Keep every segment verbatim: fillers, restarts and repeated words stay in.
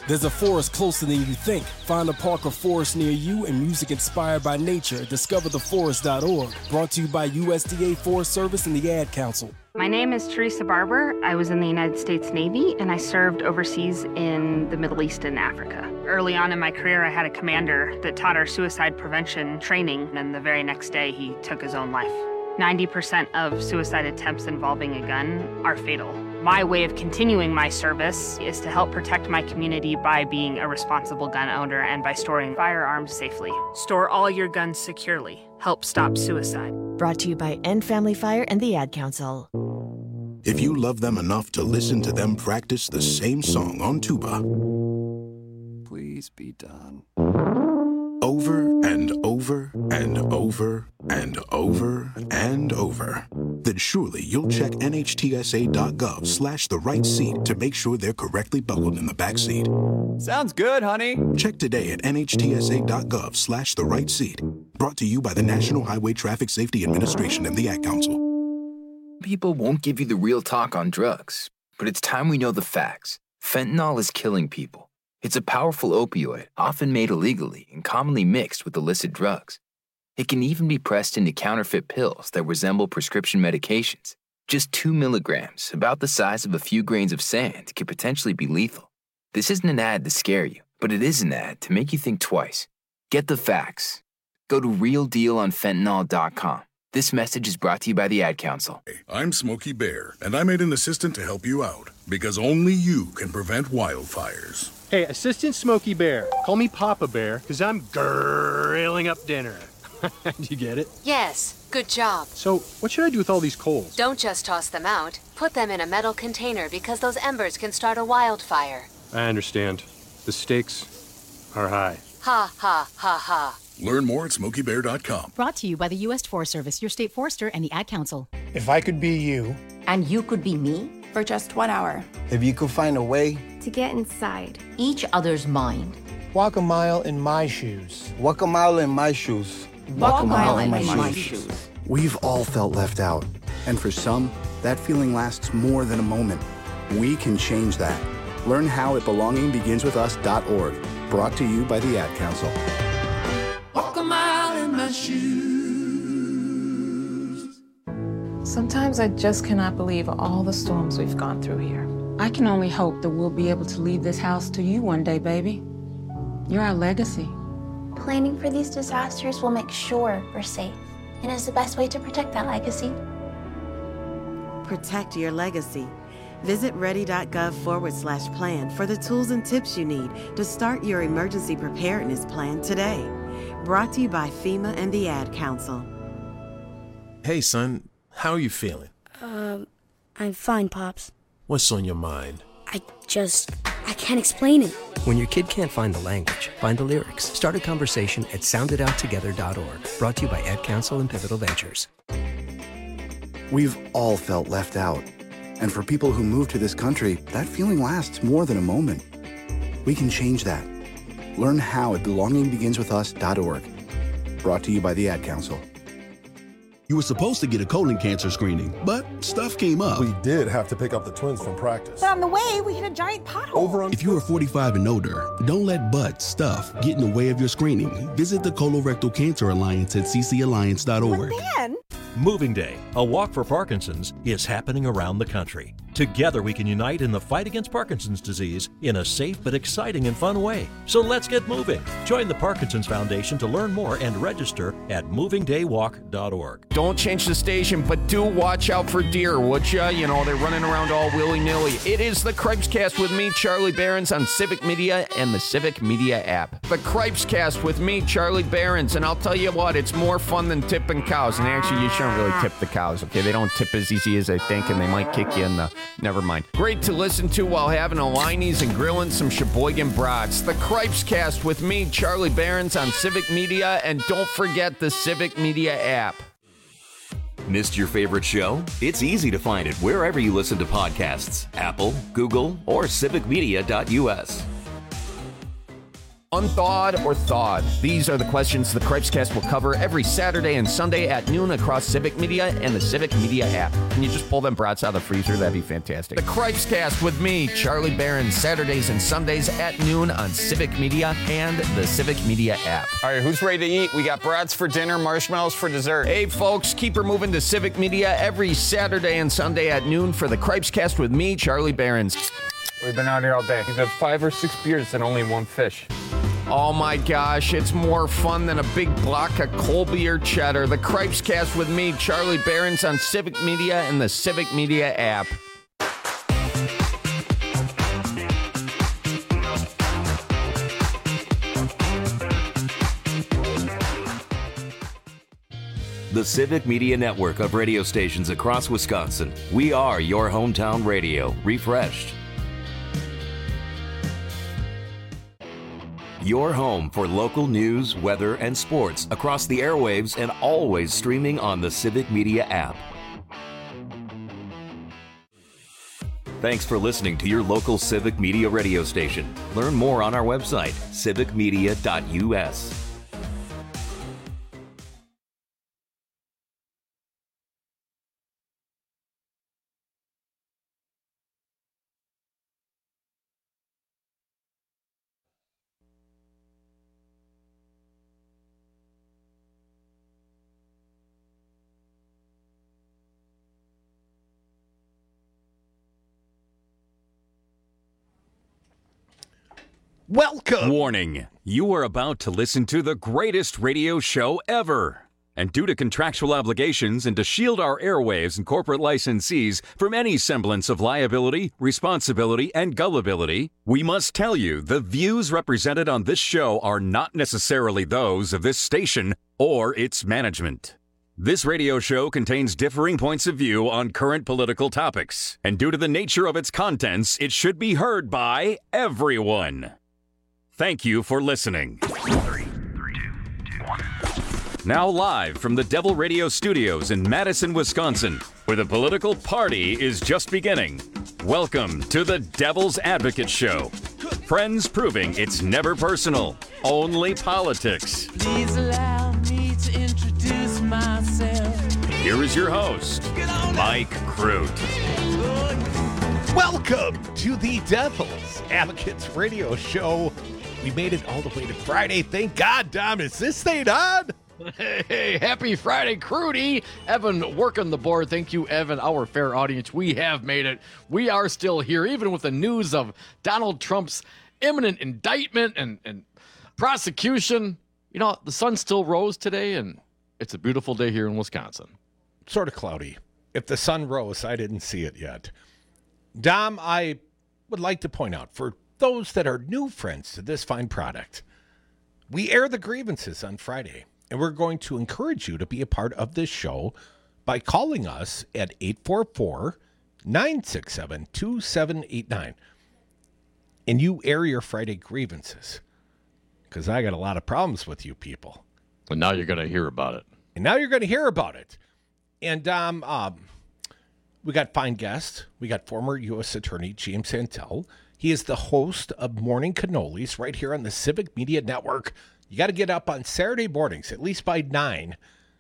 There's a forest closer than you think. Find a park or forest near you and music inspired by nature. discover the forest dot org. Brought to you by U S D A Forest Service and the Ad Council. My name is Teresa Barber. I was in the United States Navy, and I served overseas in the Middle East and Africa. Early on in my career, I had a commander that taught our suicide prevention training, and the very next day, he took his own life. ninety percent of suicide attempts involving a gun are fatal. My way of continuing my service is to help protect my community by being a responsible gun owner and by storing firearms safely. Store all your guns securely. Help stop suicide. Brought to you by End Family Fire and the Ad Council. If you love them enough to listen to them practice the same song on tuba, please be done. Over and over and over and over and over, then surely you'll check N H T S A dot gov slash the right seat to make sure they're correctly buckled in the back seat. Sounds good, honey. Check today at N H T S A dot gov slash the right seat. Brought to you by the National Highway Traffic Safety Administration and the Ad Council. People won't give you the real talk on drugs, but it's time we know the facts. Fentanyl is killing people. It's a powerful opioid, often made illegally and commonly mixed with illicit drugs. It can even be pressed into counterfeit pills that resemble prescription medications. Just two milligrams, about the size of a few grains of sand, can potentially be lethal. This isn't an ad to scare you, but it is an ad to make you think twice. Get the facts. Go to real deal on fentanyl dot com. This message is brought to you by the Ad Council. Hey, I'm Smokey Bear, and I made an assistant to help you out, because only you can prevent wildfires. Hey, Assistant Smokey Bear. Call me Papa Bear, because I'm grilling up dinner. Do you get it? Yes, good job. So, what should I do with all these coals? Don't just toss them out. Put them in a metal container because those embers can start a wildfire. I understand. The stakes are high. Ha, ha, ha, ha. Learn more at smokey bear dot com. Brought to you by the U S Forest Service, your state forester, and the Ad Council. If I could be you. And you could be me? For just one hour. If you could find a way. To get inside. Each other's mind. Walk a mile in my shoes. Walk a mile in my shoes. Walk, Walk a mile, mile in my, my shoes. shoes. We've all felt left out. And for some, that feeling lasts more than a moment. We can change that. Learn how at belonging begins with us dot org. Brought to you by the Ad Council. Walk a mile in my shoes. Sometimes I just cannot believe all the storms we've gone through here. I can only hope that we'll be able to leave this house to you one day, baby. You're our legacy. Planning for these disasters will make sure we're safe, and is the best way to protect that legacy. Protect your legacy. Visit ready.gov forward slash plan for the tools and tips you need to start your emergency preparedness plan today. Brought to you by FEMA and the Ad Council. Hey, son, how are you feeling? Um, I'm fine, Pops. What's on your mind? I just, I can't explain it. When your kid can't find the language, find the lyrics. Start a conversation at sound it out together dot org. Brought to you by Ad Council and Pivotal Ventures. We've all felt left out. And for people who move to this country, that feeling lasts more than a moment. We can change that. Learn how at belonging begins with us dot org. Brought to you by the Ad Council. You were supposed to get a colon cancer screening, but stuff came up. We did have to pick up the twins from practice. But on the way, we hit a giant pothole. Over on- if you are forty-five and older, don't let butt stuff get in the way of your screening. Visit the Colorectal Cancer Alliance at c c alliance dot org. But then- Moving Day, a walk for Parkinson's, is happening around the country. Together we can unite in the fight against Parkinson's disease in a safe but exciting and fun way. So let's get moving. Join the Parkinson's Foundation to learn more and register at moving day walk dot org. Don't change the station, but do watch out for deer, would ya? You know, they're running around all willy-nilly. It is the Cripescast with me, Charlie Behrens, on Civic Media and the Civic Media app. The Cripescast with me, Charlie Behrens, and I'll tell you what, it's more fun than tipping cows. And actually, you shouldn't really tip the cows, okay? They don't tip as easy as they think, and they might kick you in the... Never mind. Great to listen to while having a Liney's and grilling some Sheboygan brats. The Cripescast with me, Charlie Behrens, on Civic Media, and don't forget the Civic Media app. Missed your favorite show? It's easy to find it wherever you listen to podcasts. Apple, Google, or civic media dot u s. unthawed or thawed? These are the questions the Cripescast will cover every Saturday and Sunday at noon across Civic Media and the Civic Media app. Can you just pull them brats out of the freezer? That'd be fantastic. The Cripescast with me, Charlie Barron, Saturdays and Sundays at noon on Civic Media and the Civic Media app. All right, who's ready to eat? We got brats for dinner, marshmallows for dessert. Hey, folks, keep her moving to Civic Media every Saturday and Sunday at noon for the Cripescast with me, Charlie Barron. We've been out here all day. We've had five or six beers and only one fish. Oh my gosh, it's more fun than a big block of Colby or cheddar. The Cripescast with me, Charlie Barron's on Civic Media and the Civic Media app. The Civic Media Network of radio stations across Wisconsin. We are your hometown radio, refreshed. Your home for local news, weather, and sports across the airwaves and always streaming on the Civic Media app. Thanks for listening to your local Civic Media radio station. Learn more on our website, civic media dot u s. Welcome! Warning, you are about to listen to the greatest radio show ever. And due to contractual obligations and to shield our airwaves and corporate licensees from any semblance of liability, responsibility, and gullibility, we must tell you the views represented on this show are not necessarily those of this station or its management. This radio show contains differing points of view on current political topics, and due to the nature of its contents, it should be heard by everyone. Thank you for listening. Three, three, two, two, one. Now live from the Devil Radio Studios in Madison, Wisconsin, where the political party is just beginning. Welcome to the Devil's Advocate Show. Friends proving it's never personal, only politics. Please allow me to introduce myself. Here is your host, Mike Crute. Welcome to the Devil's Advocates Radio Show. We made it all the way to Friday. Thank God, Dom. Is this thing on? Hey, happy Friday, Crudy. Evan working the board. Thank you, Evan, our fair audience. We have made it. We are still here, even with the news of Donald Trump's imminent indictment and, and prosecution. You know, the sun still rose today, and it's a beautiful day here in Wisconsin. Sort of cloudy. If the sun rose, I didn't see it yet. Dom, I would like to point out, for those that are new friends to this fine product, we air the grievances on Friday, and we're going to encourage you to be a part of this show by calling us at eight four four, nine six seven, two seven eight nine. And you air your Friday grievances, because I got a lot of problems with you people. And now you're going to hear about it. And now you're going to hear about it. And um, um, we got fine guests. We got former U S Attorney James Santel. He is the host of Morning Cannolis right here on the Civic Media Network. You got to get up on Saturday mornings, at least by nine.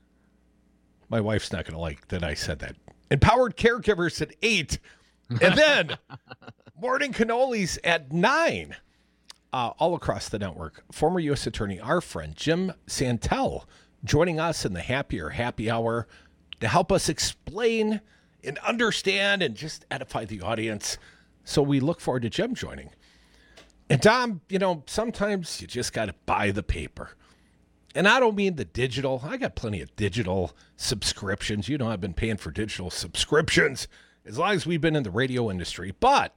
My wife's not going to like that I said that. Empowered Caregivers at eight. And then Morning Cannolis at nine. Uh, all across the network. Former U S Attorney, our friend Jim Santel, joining us in the Happier Happy Hour to help us explain and understand and just edify the audience. So we look forward to Jim joining. And Dom, you know, sometimes you just got to buy the paper. And I don't mean the digital. I got plenty of digital subscriptions. You know, I've been paying for digital subscriptions as long as we've been in the radio industry. But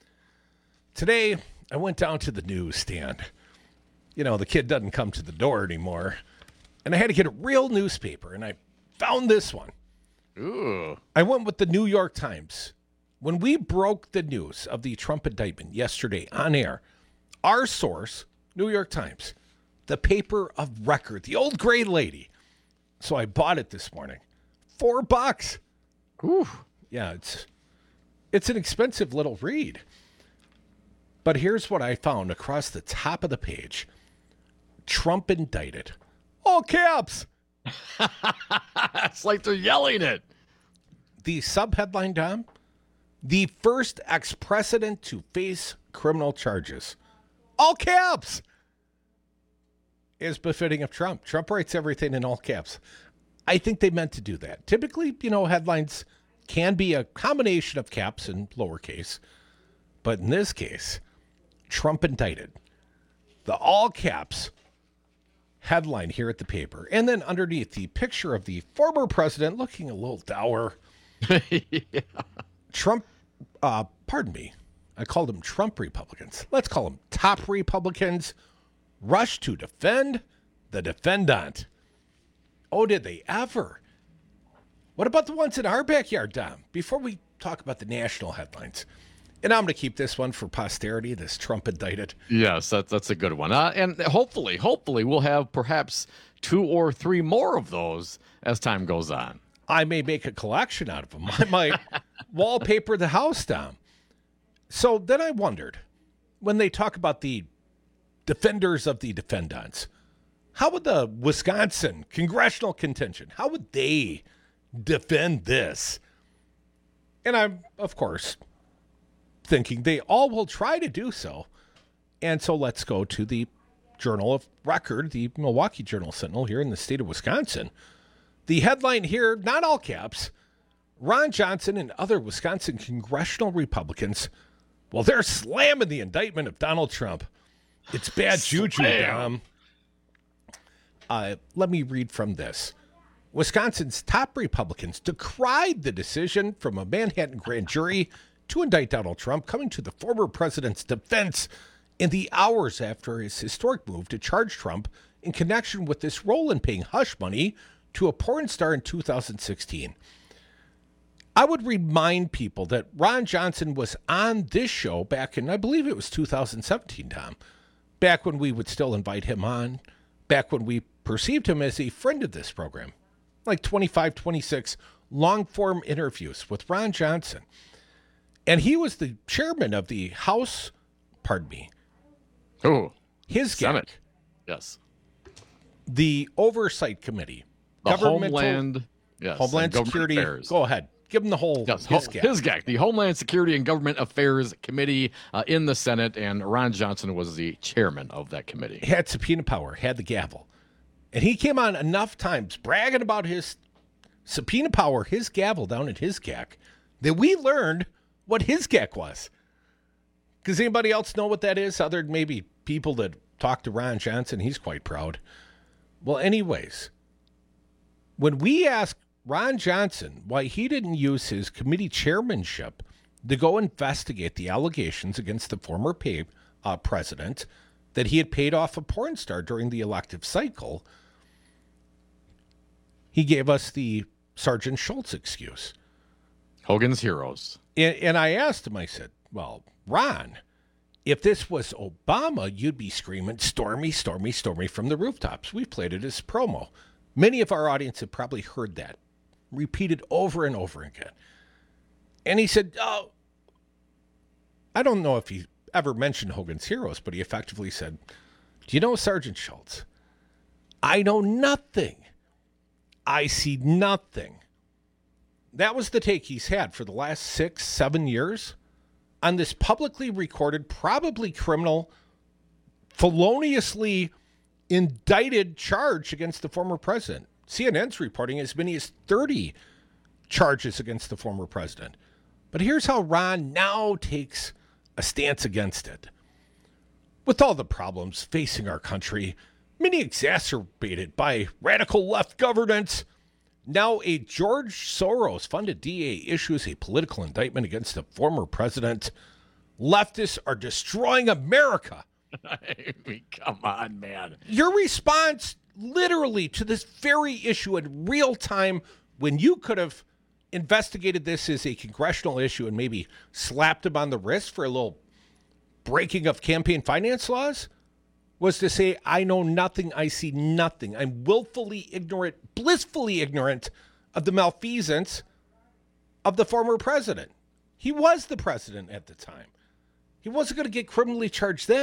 today I went down to the newsstand. You know, the kid doesn't come to the door anymore. And I had to get a real newspaper. And I found this one. Ooh. I went with the New York Times. When we broke the news of the Trump indictment yesterday on air, our source, New York Times, the paper of record, the old gray lady. So I bought it this morning. Four bucks. Ooh. Yeah, it's it's an expensive little read. But here's what I found across the top of the page. Trump indicted. All caps. It's like they're yelling it. The subheadline, Dom, the first ex-president to face criminal charges. All caps. Is befitting of Trump. Trump writes everything in all caps. I think they meant to do that. Typically, you know, headlines can be a combination of caps and lowercase. But in this case, Trump indicted. The all caps headline here at the paper. And then underneath, the picture of the former president looking a little dour. Yeah. Trump, uh, pardon me, I called them Trump Republicans. Let's call them top Republicans. Rush to defend the defendant. Oh, did they ever? What about the ones in our backyard, Dom? Before we talk about the national headlines. And I'm going to keep this one for posterity, this Trump indicted. Yes, that, that's a good one. Uh, and hopefully, hopefully we'll have perhaps two or three more of those as time goes on. I may make a collection out of them. I might wallpaper the house down. So then I wondered, when they talk about the defenders of the defendants, how would the Wisconsin congressional contingent, how would they defend this? And I'm, of course, thinking they all will try to do so. And so let's go to the Journal of Record, the Milwaukee Journal-Sentinel here in the state of Wisconsin. The headline here, not all caps, Ron Johnson and other Wisconsin congressional Republicans, well, they're slamming the indictment of Donald Trump. It's bad juju, Dom. Uh, let me read from this. Wisconsin's top Republicans decried the decision from a Manhattan grand jury to indict Donald Trump, coming to the former president's defense in the hours after his historic move to charge Trump in connection with this role in paying hush money to a porn star in two thousand sixteen. I would remind people that Ron Johnson was on this show back in, I believe it was two thousand seventeen, Tom, back when we would still invite him on, back when we perceived him as a friend of this program, like twenty-five, twenty-six long-form interviews with Ron Johnson. And he was the chairman of the House, pardon me. Oh, his Senate. Yes. The Oversight Committee. The Homeland, yes, Homeland Security. Affairs. Go ahead. Give him the whole yes, his ho- gag. His gag. The Homeland Security and Government Affairs Committee uh, in the Senate, and Ron Johnson was the chairman of that committee. He had subpoena power, had the gavel. And he came on enough times bragging about his subpoena power, his gavel down at his G A C, that we learned what his G A C was. Does anybody else know what that is, other than maybe people that talk to Ron Johnson? He's quite proud. Well, anyways, when we asked Ron Johnson why he didn't use his committee chairmanship to go investigate the allegations against the former pay, uh, president that he had paid off a porn star during the elective cycle, he gave us the Sergeant Schultz excuse. Hogan's Heroes. And, and I asked him, I said, well, Ron, if this was Obama, you'd be screaming, Stormy, Stormy, Stormy from the rooftops. We've played it as promo. Many of our audience have probably heard that repeated over and over again. And he said, oh, I don't know if he ever mentioned Hogan's Heroes, but he effectively said, do you know Sergeant Schultz? I know nothing. I see nothing. That was the take he's had for the last six, seven years on this publicly recorded, probably criminal, feloniously indicted charge against the former president. C N N's reporting as many as thirty charges against the former president. But here's how Ron now takes a stance against it. With all the problems facing our country, many exacerbated by radical left governance, now a George Soros-funded D A issues a political indictment against the former president. Leftists are destroying America. I mean, come on, man. Your response literally to this very issue in real time, when you could have investigated this as a congressional issue and maybe slapped him on the wrist for a little breaking of campaign finance laws, was to say, I know nothing, I see nothing. I'm willfully ignorant, blissfully ignorant of the malfeasance of the former president. He was the president at the time. He wasn't going to get criminally charged then.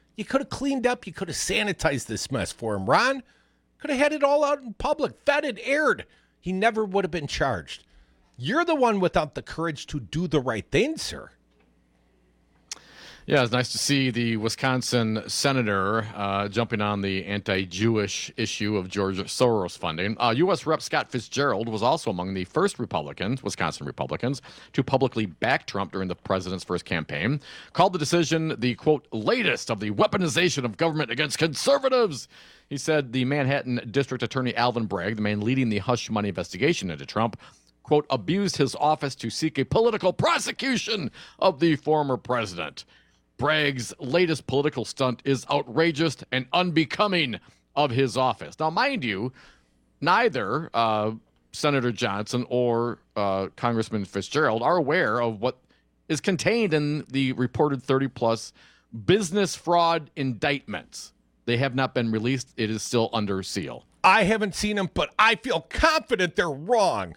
You could have cleaned up. You could have sanitized this mess for him, Ron. Could have had it all out in public, vetted, aired. He never would have been charged. You're the one without the courage to do the right thing, sir. Yeah, it's nice to see the Wisconsin senator uh, jumping on the anti-Jewish issue of George Soros funding. Uh, U S Rep Scott Fitzgerald was also among the first Republicans, Wisconsin Republicans, to publicly back Trump during the president's first campaign. Called the decision the, quote, latest of the weaponization of government against conservatives. He said the Manhattan District Attorney Alvin Bragg, the man leading the hush money investigation into Trump, quote, abused his office to seek a political prosecution of the former president. Bragg's latest political stunt is outrageous and unbecoming of his office. Now, mind you, neither uh, Senator Johnson or uh, Congressman Fitzgerald are aware of what is contained in the reported thirty-plus business fraud indictments. They have not been released. It is still under seal. I haven't seen them, but I feel confident they're wrong.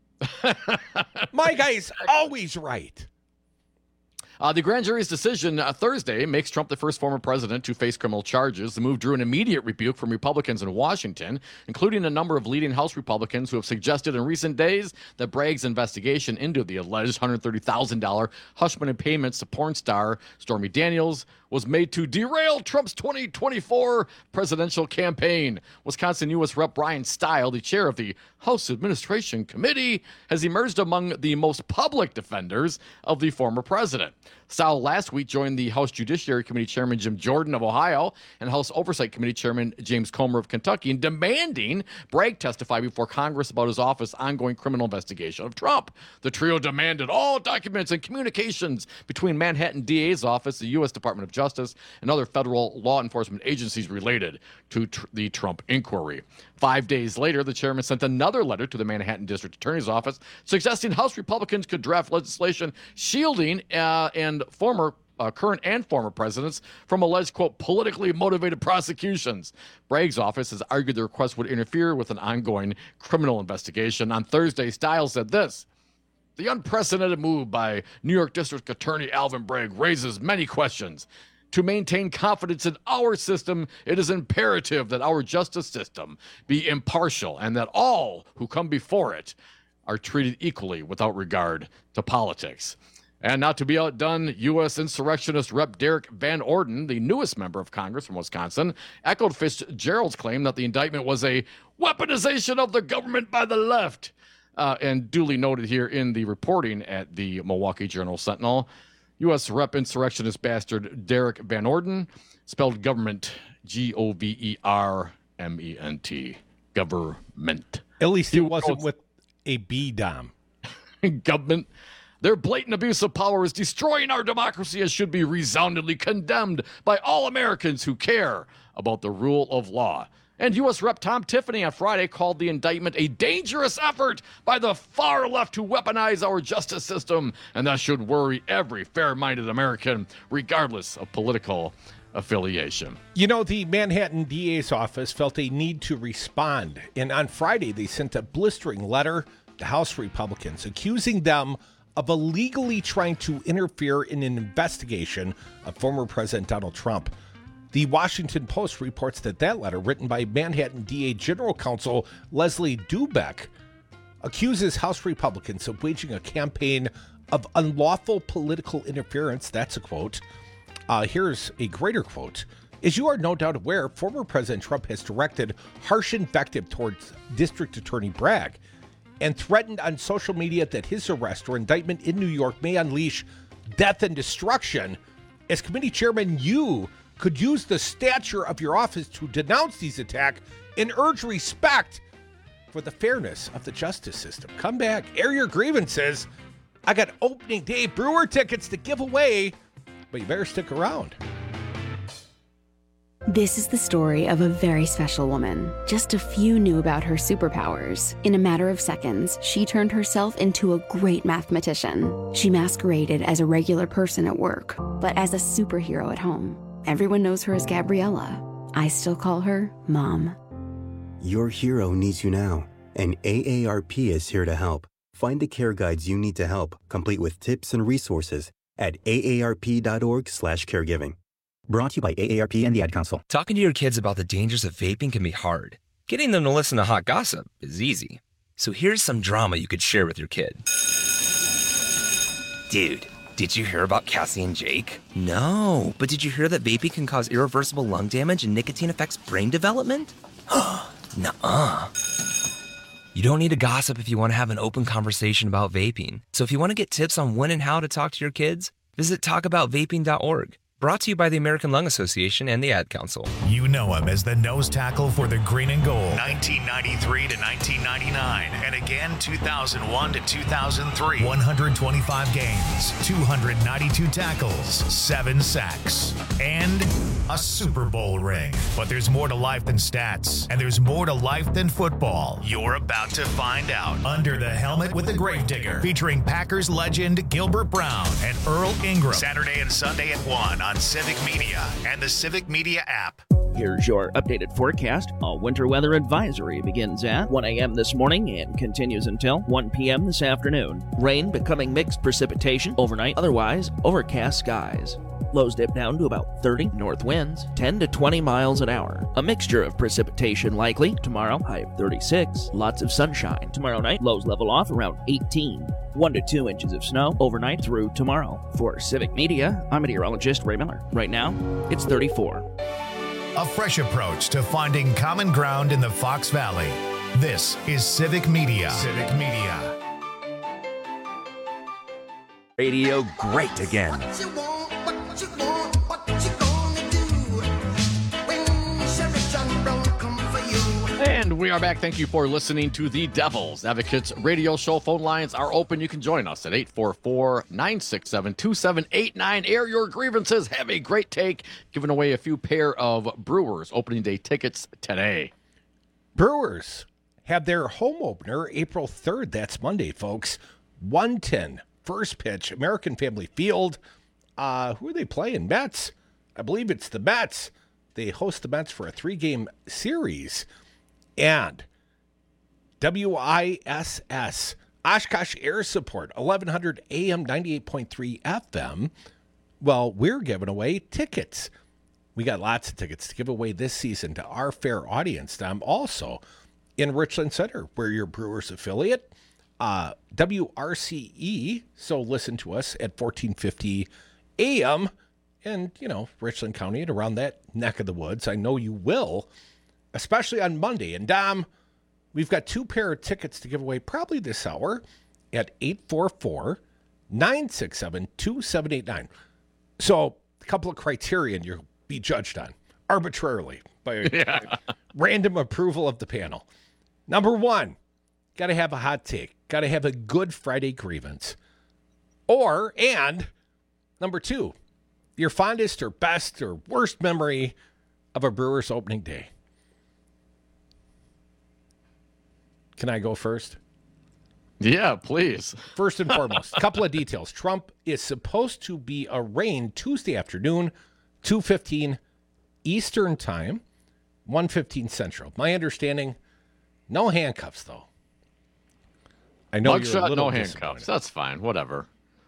My guy is always right. Uh, the grand jury's decision uh, Thursday makes Trump the first former president to face criminal charges. The move drew an immediate rebuke from Republicans in Washington, including a number of leading House Republicans who have suggested in recent days that Bragg's investigation into the alleged one hundred thirty thousand dollars hush money payments to porn star Stormy Daniels was made to derail Trump's twenty twenty-four presidential campaign. Wisconsin U S Rep Brian Stile, the chair of the House Administration Committee, has emerged among the most public defenders of the former president. Stile last week joined the House Judiciary Committee Chairman Jim Jordan of Ohio and House Oversight Committee Chairman James Comer of Kentucky in demanding Bragg testify before Congress about his office's ongoing criminal investigation of Trump. The trio demanded all documents and communications between Manhattan D A's office, the U S Department of Justice, and other federal law enforcement agencies related to tr- the Trump inquiry. Five days later, the chairman sent another letter to the Manhattan District Attorney's Office suggesting House Republicans could draft legislation shielding uh, and former, uh, current and former presidents from alleged, quote, politically motivated prosecutions. Bragg's office has argued the request would interfere with an ongoing criminal investigation. On Thursday, Stile said this: the unprecedented move by New York District Attorney Alvin Bragg raises many questions. To maintain confidence in our system, it is imperative that our justice system be impartial and that all who come before it are treated equally without regard to politics. And not to be outdone, U S insurrectionist Rep Derek Van Orden, the newest member of Congress from Wisconsin, echoed Fitzgerald's claim that the indictment was a weaponization of the government by the left. Uh, and duly noted here in the reporting at the Milwaukee Journal-Sentinel, U S Rep insurrectionist bastard Derek Van Orden, spelled government, G O V E R M E N T, government. At least it wasn't with a B, Dom. Government. Their blatant abuse of power is destroying our democracy and should be resoundingly condemned by all Americans who care about the rule of law. And U S Rep Tom Tiffany on Friday called the indictment a dangerous effort by the far left to weaponize our justice system, and that should worry every fair-minded American, regardless of political affiliation. You know, the Manhattan D A's office felt a need to respond, and on Friday they sent a blistering letter to House Republicans accusing them of illegally trying to interfere in an investigation of former President Donald Trump. The Washington Post reports that that letter, written by Manhattan D A General Counsel Leslie Dubeck, accuses House Republicans of waging a campaign of unlawful political interference. That's a quote. Uh, here's a greater quote. As you are no doubt aware, former President Trump has directed harsh invective towards District Attorney Bragg and threatened on social media that his arrest or indictment in New York may unleash death and destruction. As committee chairman, you could use the stature of your office to denounce these attacks and urge respect for the fairness of the justice system. Come back, air your grievances. I got opening day Brewer tickets to give away, but you better stick around. This is the story of a very special woman. Just a few knew about her superpowers. In a matter of seconds, she turned herself into a great mathematician. She masqueraded as a regular person at work, but as a superhero at home. Everyone knows her as Gabriella. I still call her Mom. Your hero needs you now, and A A R P is here to help. Find the care guides you need to help, complete with tips and resources at A A R P dot org slash caregiving. Brought to you by A A R P and the Ad Council. Talking to your kids about the dangers of vaping can be hard. Getting them to listen to hot gossip is easy. So here's some drama you could share with your kid. Dude, did you hear about Cassie and Jake? No, but did you hear that vaping can cause irreversible lung damage and nicotine affects brain development? Nuh-uh. You don't need to gossip if you want to have an open conversation about vaping. So if you want to get tips on when and how to talk to your kids, visit talk about vaping dot org. Brought to you by the American Lung Association and the Ad Council. You know him as the nose tackle for the Green and Gold, nineteen ninety-three to nineteen ninety-nine, and again two thousand one to two thousand three. one hundred twenty-five games, two hundred ninety-two tackles, seven sacks, and a Super Bowl ring. But there's more to life than stats, and there's more to life than football. You're about to find out. Under the Helmet with the Gravedigger, featuring Packers legend Gilbert Brown and Earl Ingram. Saturday and Sunday at one on Civic Media and the Civic Media app. Here's your updated forecast. A winter weather advisory begins at one a.m. this morning and continues until one p.m. this afternoon. Rain becoming mixed precipitation overnight, otherwise overcast skies. Lows dip down to about thirty. North winds ten to twenty miles an hour. A mixture of precipitation likely. Tomorrow, high of thirty-six. Lots of sunshine. Tomorrow night, lows level off around eighteen. One to two inches of snow overnight through tomorrow. For Civic Media, I'm meteorologist Ray Miller. Right now, it's thirty-four. A fresh approach to finding common ground in the Fox Valley. This is Civic Media. Civic Media. Radio great again. And we are back. Thank you for listening to the Devil's Advocates radio show. Phone lines are open. You can join us at eight four four, nine six seven, two seven eight nine. Air your grievances. Have a great take. Giving away a few pair of Brewers opening day tickets today. Brewers have their home opener April third. That's Monday, folks. one ten, first pitch, American Family Field. Uh, who are they playing? Mets. I believe it's the Mets. They host the Mets for a three-game series. And W I S S, Oshkosh Air Support, eleven hundred A M, ninety-eight point three F M. Well, we're giving away tickets. We got lots of tickets to give away this season to our fair audience. I'm also in Richland Center. We're your Brewers affiliate. Uh, W R C E, so listen to us at fourteen fifty A M. And, you know, Richland County and around that neck of the woods. I know you will, especially on Monday. And, Dom, we've got two pair of tickets to give away probably this hour at eight four four, nine six seven, two seven eight nine. So a couple of criteria you'll be judged on arbitrarily by yeah. random approval of the panel. Number one, got to have a hot take. Got to have a good Friday grievance. Or, and, number two, your fondest or best or worst memory of a Brewers opening day. Can I go first? Yeah, please. First and foremost, a couple of details. Trump is supposed to be arraigned Tuesday afternoon, two fifteen Eastern Time, one fifteen Central. My understanding, no handcuffs, though. I know you're a little no handcuffs. That's fine. Whatever.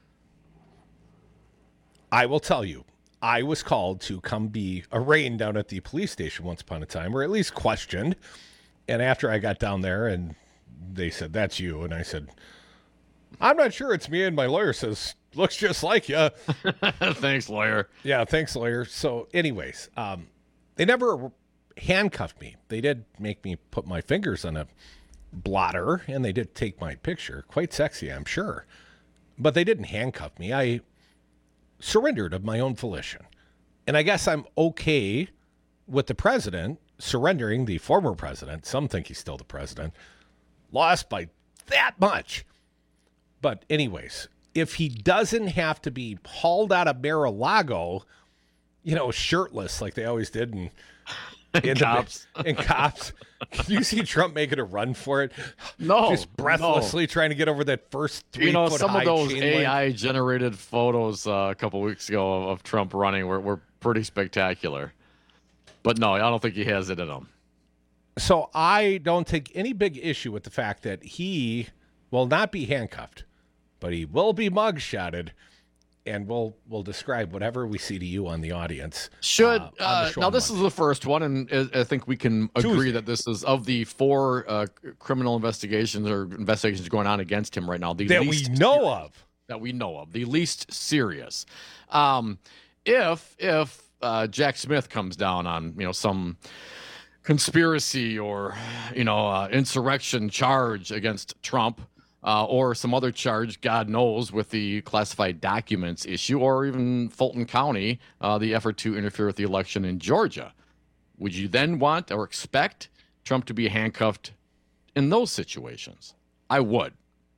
I will tell you, I was called to come be arraigned down at the police station once upon a time, or at least questioned. And after I got down there and they said, that's you. And I said, I'm not sure it's me. And my lawyer says, looks just like you. Thanks, lawyer. Yeah, thanks, lawyer. So anyways, um, they never handcuffed me. They did make me put my fingers on a blotter, and they did take my picture. Quite sexy, I'm sure. But they didn't handcuff me. I surrendered of my own volition. And I guess I'm okay with the president surrendering, the former president. Some think he's still the president. Lost by that much. But anyways, if he doesn't have to be hauled out of Mar-a-Lago, you know, shirtless like they always did in, in cops. The, in cops. Can you see Trump making a run for it? No. Just breathlessly no. trying to get over that first three You know, foot some high of those chain A I link. generated photos uh, a couple weeks ago of, of Trump running were, were pretty spectacular. But no, I don't think he has it in him. So I don't take any big issue with the fact that he will not be handcuffed, but he will be mugshotted and we'll we'll describe whatever we see to you on the audience. Should uh, uh, now this Monday. Is the first one, and I think we can agree Tuesday. that this is of the four uh, criminal investigations or investigations going on against him right now. The that least we know serious, of. That we know of, the least serious. Um, if if uh, Jack Smith comes down on you know some conspiracy or you know uh, insurrection charge against Trump. Uh, or some other charge, God knows, with the classified documents issue, or even Fulton County, uh, the effort to interfere with the election in Georgia. Would you then want or expect Trump to be handcuffed in those situations? I would.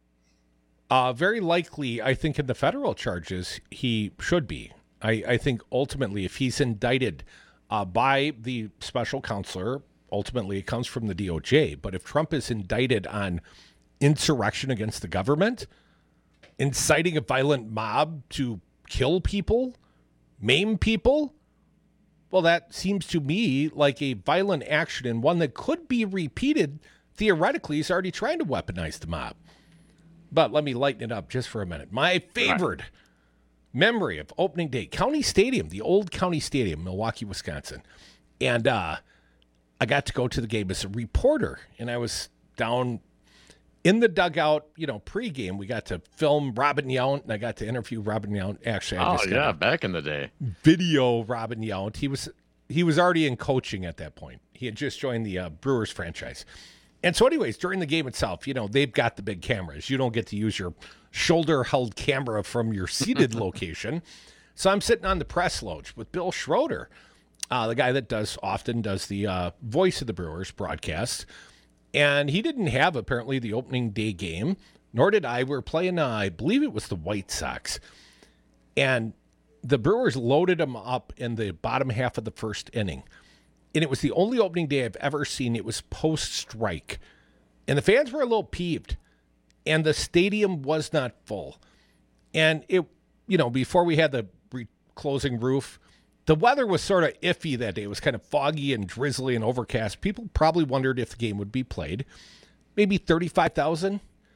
Uh, very likely, I think in the federal charges, he should be. I, I think ultimately, if he's indicted uh, by the special counselor, ultimately it comes from the D O J. But if Trump is indicted on insurrection against the government, inciting a violent mob to kill people, maim people, well, that seems to me like a violent action and one that could be repeated. Theoretically, he's already trying to weaponize the mob. But let me lighten it up just for a minute. My favorite right. memory of opening day, County Stadium, the old County Stadium, Milwaukee, Wisconsin. And uh, I got to go to the game as a reporter, and I was down in the dugout, you know, pregame. We got to film Robin Yount, and I got to interview Robin Yount. Actually, I oh just yeah, back in the day, video Robin Yount. He was he was already in coaching at that point. He had just joined the uh, Brewers franchise, and so, anyways, during the game itself, you know, they've got the big cameras. You don't get to use your shoulder-held camera from your seated location. So I'm sitting on the press lounge with Bill Schroeder, uh, the guy that does often does the uh, voice of the Brewers broadcast. And he didn't have, apparently, the opening day game, nor did I. We were playing, uh, I believe it was the White Sox. And the Brewers loaded them up in the bottom half of the first inning. And it was the only opening day I've ever seen. It was post-strike. And the fans were a little peeved. And the stadium was not full. And it, you know, before we had the re- closing roof, the weather was sort of iffy that day. It was kind of foggy and drizzly and overcast. People probably wondered if the game would be played. Maybe thirty-five thousand.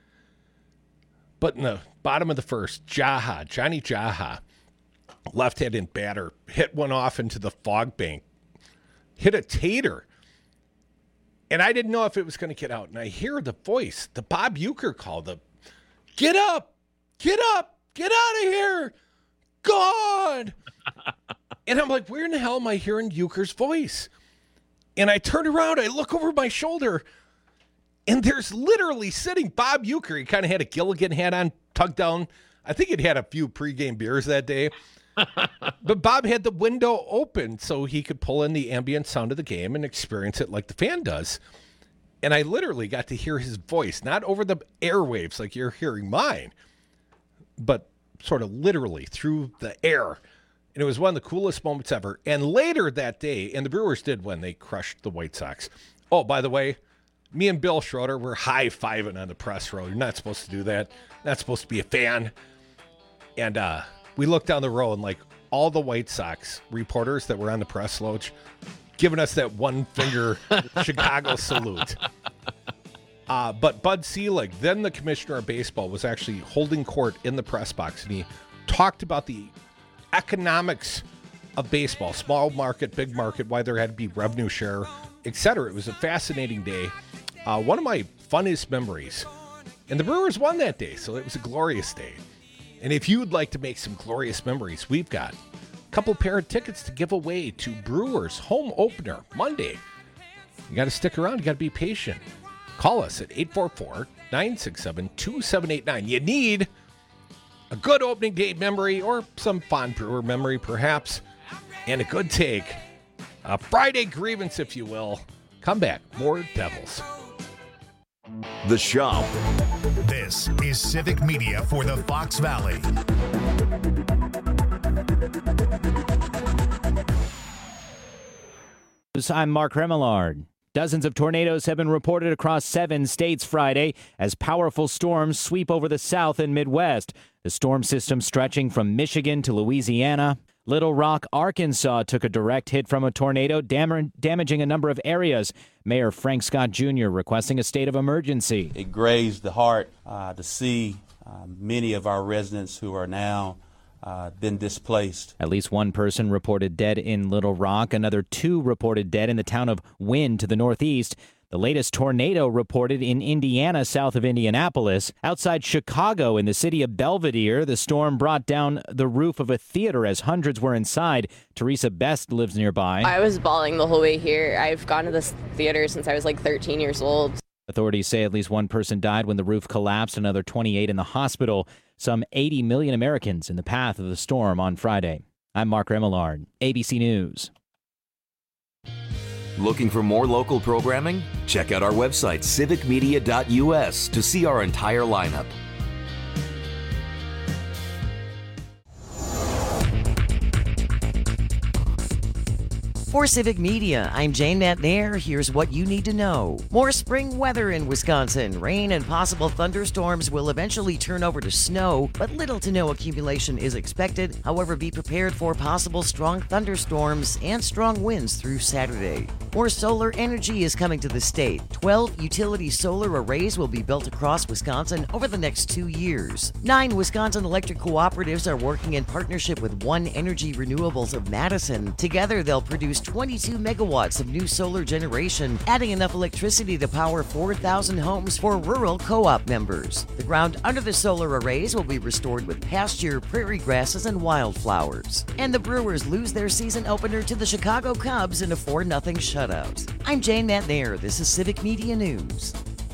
But in the bottom of the first, Jaha, Johnny Jaha, left-handed batter, hit one off into the fog bank. Hit a tater. And I didn't know if it was going to get out. And I hear the voice, the Bob Uecker call, the, get up, get up, get out of here, God. And I'm like, where in the hell am I hearing Uecker's voice? And I turn around, I look over my shoulder, and there's literally sitting Bob Uecker. He kind of had a Gilligan hat on, tugged down. I think he'd had a few pregame beers that day. But Bob had the window open so he could pull in the ambient sound of the game and experience it like the fan does. And I literally got to hear his voice, not over the airwaves like you're hearing mine, but sort of literally through the air. And it was one of the coolest moments ever. And later that day, and the Brewers did win, they crushed the White Sox. Oh, by the way, me and Bill Schroeder were high-fiving on the press row. You're not supposed to do that. Not supposed to be a fan. And uh, we looked down the row, and like all the White Sox reporters that were on the press lounge giving us that one-finger Chicago salute. Uh, but Bud Selig, then the commissioner of baseball, was actually holding court in the press box, and he talked about the economics of baseball, small market, big market, why there had to be revenue share, et cetera. It was a fascinating day. Uh, one of my funnest memories. And the Brewers won that day, so it was a glorious day. And if you'd like to make some glorious memories, we've got a couple pair of tickets to give away to Brewers home opener Monday. You got to stick around. You got to be patient. Call us at eight four four, nine six seven, two seven eight nine. You need a good opening day memory or some fond Brewer memory, perhaps, and a good take. A Friday grievance, if you will. Come back. More Devils. The Shop. This is Civic Media for the Fox Valley. I'm Mark Remillard. Dozens of tornadoes have been reported across seven states Friday as powerful storms sweep over the South and Midwest. The storm system stretching from Michigan to Louisiana. Little Rock, Arkansas took a direct hit from a tornado, dam- damaging a number of areas. Mayor Frank Scott Junior requesting a state of emergency. It grazed the heart uh, to see uh, many of our residents who are now uh, been displaced. At least one person reported dead in Little Rock. Another two reported dead in the town of Wynn to the northeast. The latest tornado reported in Indiana, south of Indianapolis. Outside Chicago, in the city of Belvedere, the storm brought down the roof of a theater as hundreds were inside. Teresa Best lives nearby. I was bawling the whole way here. I've gone to this theater since I was like thirteen years old. Authorities say at least one person died when the roof collapsed, another twenty-eight in the hospital. Some eighty million Americans in the path of the storm on Friday. I'm Mark Remillard, A B C News. Looking for more local programming? Check out our website, civic media dot U S, to see our entire lineup. For Civic Media, I'm Jane Matnair. Here's what you need to know. More spring weather in Wisconsin. Rain and possible thunderstorms will eventually turn over to snow, but little to no accumulation is expected. However, be prepared for possible strong thunderstorms and strong winds through Saturday. More solar energy is coming to the state. twelve utility solar arrays will be built across Wisconsin over the next two years. Nine Wisconsin electric cooperatives are working in partnership with One Energy Renewables of Madison. Together, they'll produce twenty-two megawatts of new solar generation, adding enough electricity to power four thousand homes for rural co-op members. The ground under the solar arrays will be restored with pasture, prairie grasses, and wildflowers. And the Brewers lose their season opener to the Chicago Cubs in a four nothing shutout. I'm Jane Matnair. This is Civic Media News.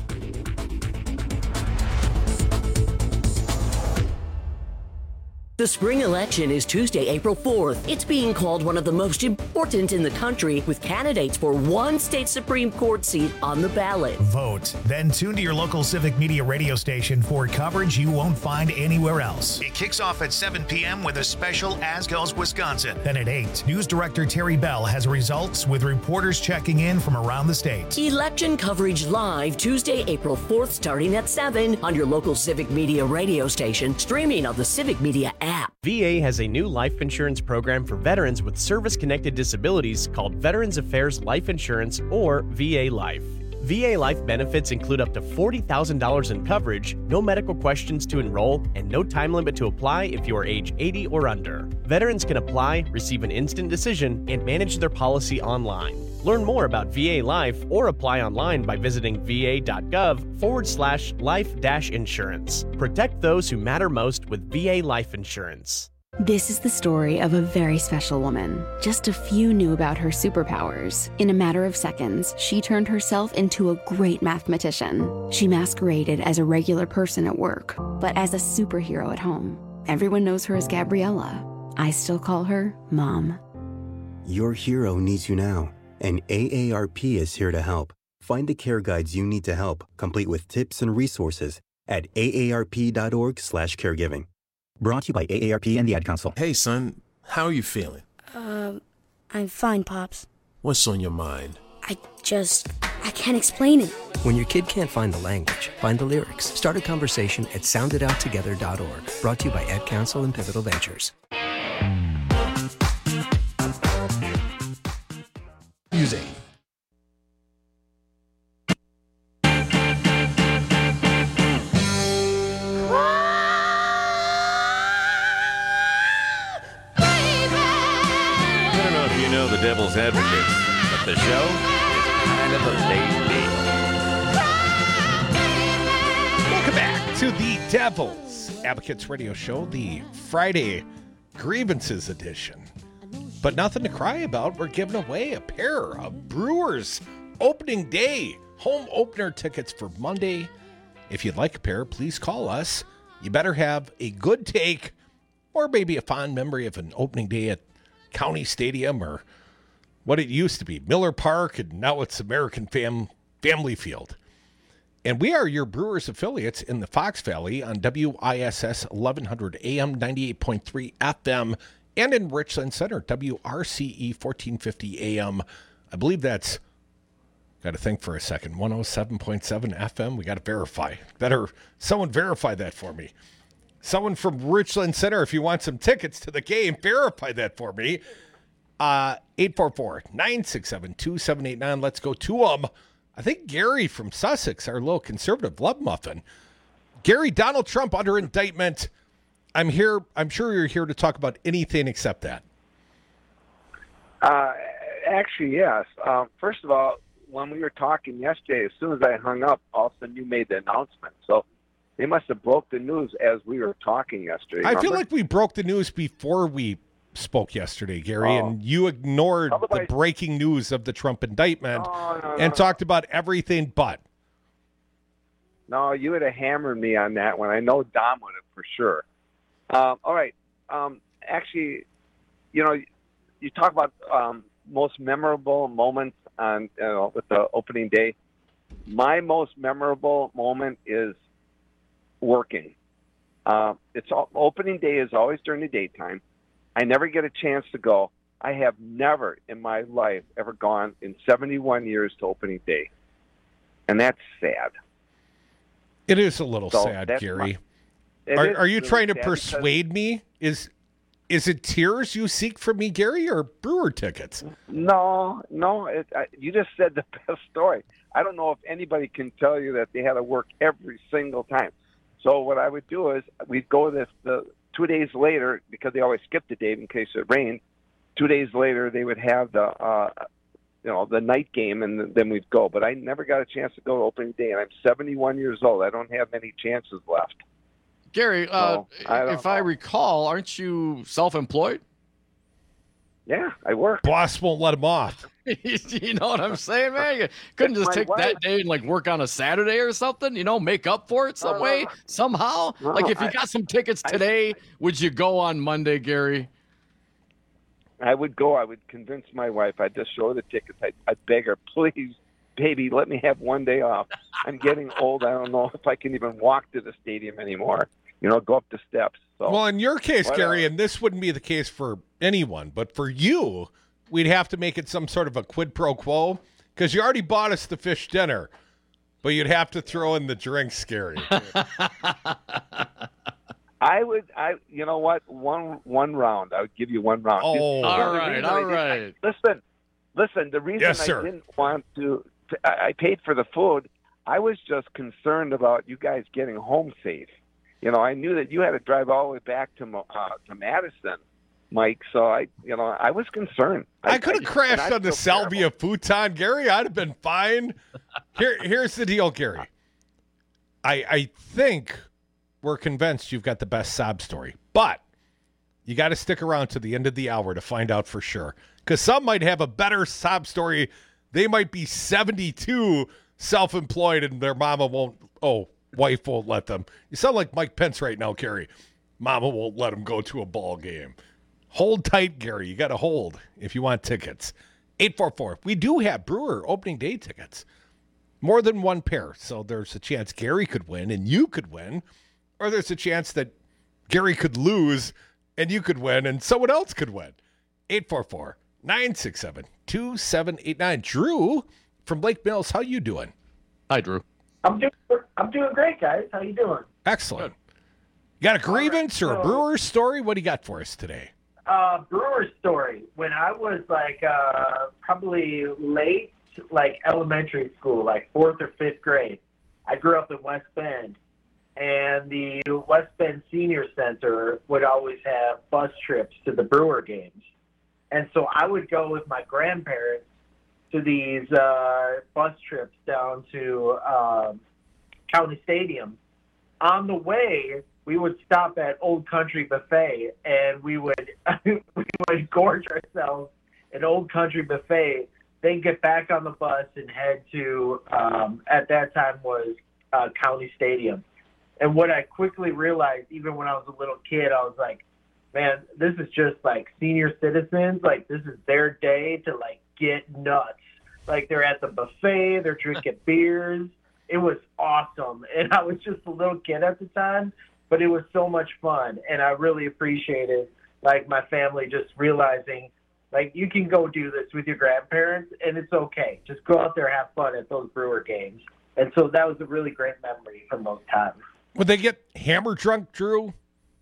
The spring election is Tuesday, April fourth. It's being called one of the most important in the country, with candidates for one state Supreme Court seat on the ballot. Vote. Then tune to your local Civic Media radio station for coverage you won't find anywhere else. It kicks off at seven p.m. with a special As Goes Wisconsin. Then at eight, News Director Terry Bell has results with reporters checking in from around the state. Election coverage live Tuesday, April fourth, starting at seven on your local Civic Media radio station, streaming on the Civic Media app. V A has a new life insurance program for veterans with service-connected disabilities called Veterans Affairs Life Insurance, or V A Life. V A Life benefits include up to forty thousand dollars in coverage, no medical questions to enroll, and no time limit to apply if you are age eighty or under. Veterans can apply, receive an instant decision, and manage their policy online. Learn more about V A Life or apply online by visiting va.gov forward slash life dash insurance. Protect those who matter most with V A Life Insurance. This is the story of a very special woman. Just a few knew about her superpowers. In a matter of seconds, she turned herself into a great mathematician. She masqueraded as a regular person at work, but as a superhero at home. Everyone knows her as Gabriella. I still call her Mom. Your hero needs you now, and A A R P is here to help. Find the care guides you need to help, complete with tips and resources at A A R P dot org slash caregiving. Brought to you by A A R P and the Ad Council. Hey, son, how are you feeling? Um, I'm fine, Pops. What's on your mind? I just, I can't explain it. When your kid can't find the language, find the lyrics. Start a conversation at sound it out together dot org. Brought to you by Ad Council and Pivotal Ventures. Music. The Devil's Advocates, but the show is kind of a big deal. Welcome back to the Devil's Advocates radio show, the Friday Grievances edition. But nothing to cry about. We're giving away a pair of Brewers opening day home opener tickets for Monday. If you'd like a pair, please call us. You better have a good take or maybe a fond memory of an opening day at County Stadium or what it used to be, Miller Park, and now it's American Fam- Family Field. And we are your Brewers affiliates in the Fox Valley on W I S S eleven hundred A M, ninety-eight point three F M, and in Richland Center, W R C E fourteen fifty A M. I believe that's, got to think for a second, one oh seven point seven F M. We got to verify. Better someone verify that for me. Someone from Richland Center, if you want some tickets to the game, verify that for me. Uh, eight four four, nine six seven, two seven eight nine. Let's go to them. I think Gary from Sussex, our little conservative love muffin. Gary, Donald Trump under indictment I'm here. I'm sure you're here to talk about anything except that. Uh, actually, yes. Um, first of all, when we were talking yesterday, as soon as I hung up, all of a sudden you made the announcement. So they must have broke the news as we were talking yesterday. I remember? feel like we broke the news before we spoke yesterday, Gary, Oh. and you ignored Otherwise- the breaking news of the Trump indictment No, no, no, and no. talked about everything but. No, you would have hammered me on that one. I know Dom would have for sure. Um, all right. Um, actually, you know, you talk about um, most memorable moments on you know with the opening day. My most memorable moment is working. Uh, it's all, opening day is always during the daytime. I never get a chance to go. I have never in my life ever gone in seventy-one years to opening day, and that's sad. It is a little So sad, that's Gary. my- It Are, is are you really trying to sad because- persuade me? Is is it tears you seek from me, Gary, or Brewer tickets? No, no. It, I, you just said the best story. I don't know if anybody can tell you that they had to work every single time. So what I would do is we'd go this the two days later because they always skipped a day in case it rained. Two days later they would have the uh, you know the night game and then we'd go. But I never got a chance to go to opening day, and I'm seventy-one years old. I don't have many chances left. Gary, uh, No, I don't if I recall, aren't you self-employed? Yeah, I work. Boss won't let him off. You know what I'm saying, man? You couldn't just My take wife- that day and like work on a Saturday or something, you know, make up for it some No, no, way, no. somehow. No, like if you I- got some tickets today, would you go on Monday, Gary? I would go. I would convince my wife. I'd just show her the tickets. I'd, I'd beg her, please, baby, let me have one day off. I'm getting old. I don't know if I can even walk to the stadium anymore. You know, go up the steps. So, Well, in your case, whatever. Gary, and this wouldn't be the case for anyone, but for you, we'd have to make it some sort of a quid pro quo because you already bought us the fish dinner, but you'd have to throw in the drinks, Gary. I would. I. You know what? One one round. I would give you one round. Oh. The All only right, reason all I didn't- right. Listen, listen. The reason Yes, I sir. didn't want to, to, I I paid for the food. I was just concerned about you guys getting home safe. You know, I knew that you had to drive all the way back to Mo- uh, to Madison, Mike. So I, you know, I was concerned. I could have just- crashed and I on the feel Salvia futon, Gary. I'd have been fine. Here, here's the deal, Gary. I I think we're convinced you've got the best sob story, but you got to stick around to the end of the hour to find out for sure. Because some might have a better sob story. They might be seventy-two, self-employed, and their mama won't. Oh, wife won't let them. You sound like Mike Pence right now, Gary. Mama won't let him go to a ball game. Hold tight, Gary. You got to hold if you want tickets. eight four four. We do have Brewer opening day tickets. More than one pair. So there's a chance Gary could win and you could win. Or there's a chance that Gary could lose and you could win and someone else could win. eight four four, nine six seven, two seven eight nine. Drew from Lake Mills, how you doing? Hi, Drew. I'm doing I'm doing great, guys. How you doing? Excellent. You got a grievance or a Brewer story? What do you got for us today? Uh, Brewer story. When I was like uh, probably late, like elementary school, like fourth or fifth grade, I grew up in West Bend, and the West Bend Senior Center would always have bus trips to the Brewer games, and so I would go with my grandparents to these uh, bus trips down to um, County Stadium. On the way, we would stop at Old Country Buffet, and we would we would gorge ourselves at Old Country Buffet, then get back on the bus and head to, um, at that time was uh, County Stadium. And what I quickly realized, even when I was a little kid, I was like, man, this is just like senior citizens. Like, this is their day to, like, get nuts. Like, they're at the buffet, they're drinking beers. It was awesome. And I was just a little kid at the time, but it was so much fun. And I really appreciated, like, my family just realizing, like, you can go do this with your grandparents, and it's okay. Just go out there and have fun at those Brewer games. And so that was a really great memory from those times. Would they get hammer drunk, Drew?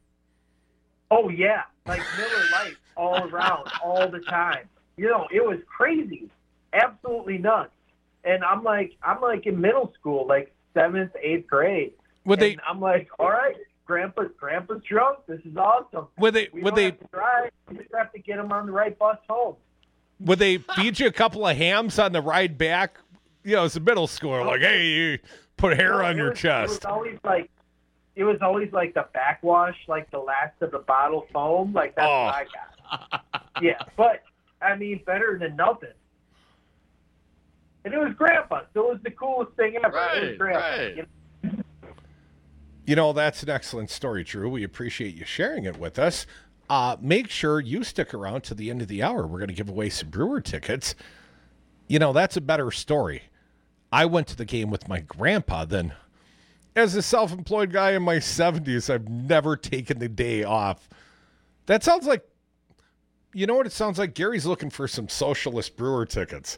Oh, yeah. Like Miller Lite all around, all the time. You know, it was crazy. Absolutely nuts. And I'm like, I'm like in middle school, like seventh, eighth grade. Would they? And I'm like, all right, Grandpa's Grandpa's drunk. This is awesome. Would they? We Would don't they? have to drive. We just have to get him on the right bus home. Would they feed you a couple of hams on the ride back? You know, as a middle schooler, like, hey, you put hair No, on it your was, chest. It was always like, it was always like the backwash, like the last of the bottle foam. Like that's Oh. what I got. Yeah, but I mean, better than nothing. And it was Grandpa, so it was the coolest thing ever. it was Right, Grandpa. right. You know? You know, that's an excellent story, Drew. We appreciate you sharing it with us. Uh, make sure you stick around to the end of the hour. We're going to give away some Brewer tickets. You know, that's a better story. I went to the game with my grandpa. Then, as a self-employed guy in my seventies, I've never taken the day off. That sounds like, you know what it sounds like? Gary's looking for some socialist Brewer tickets.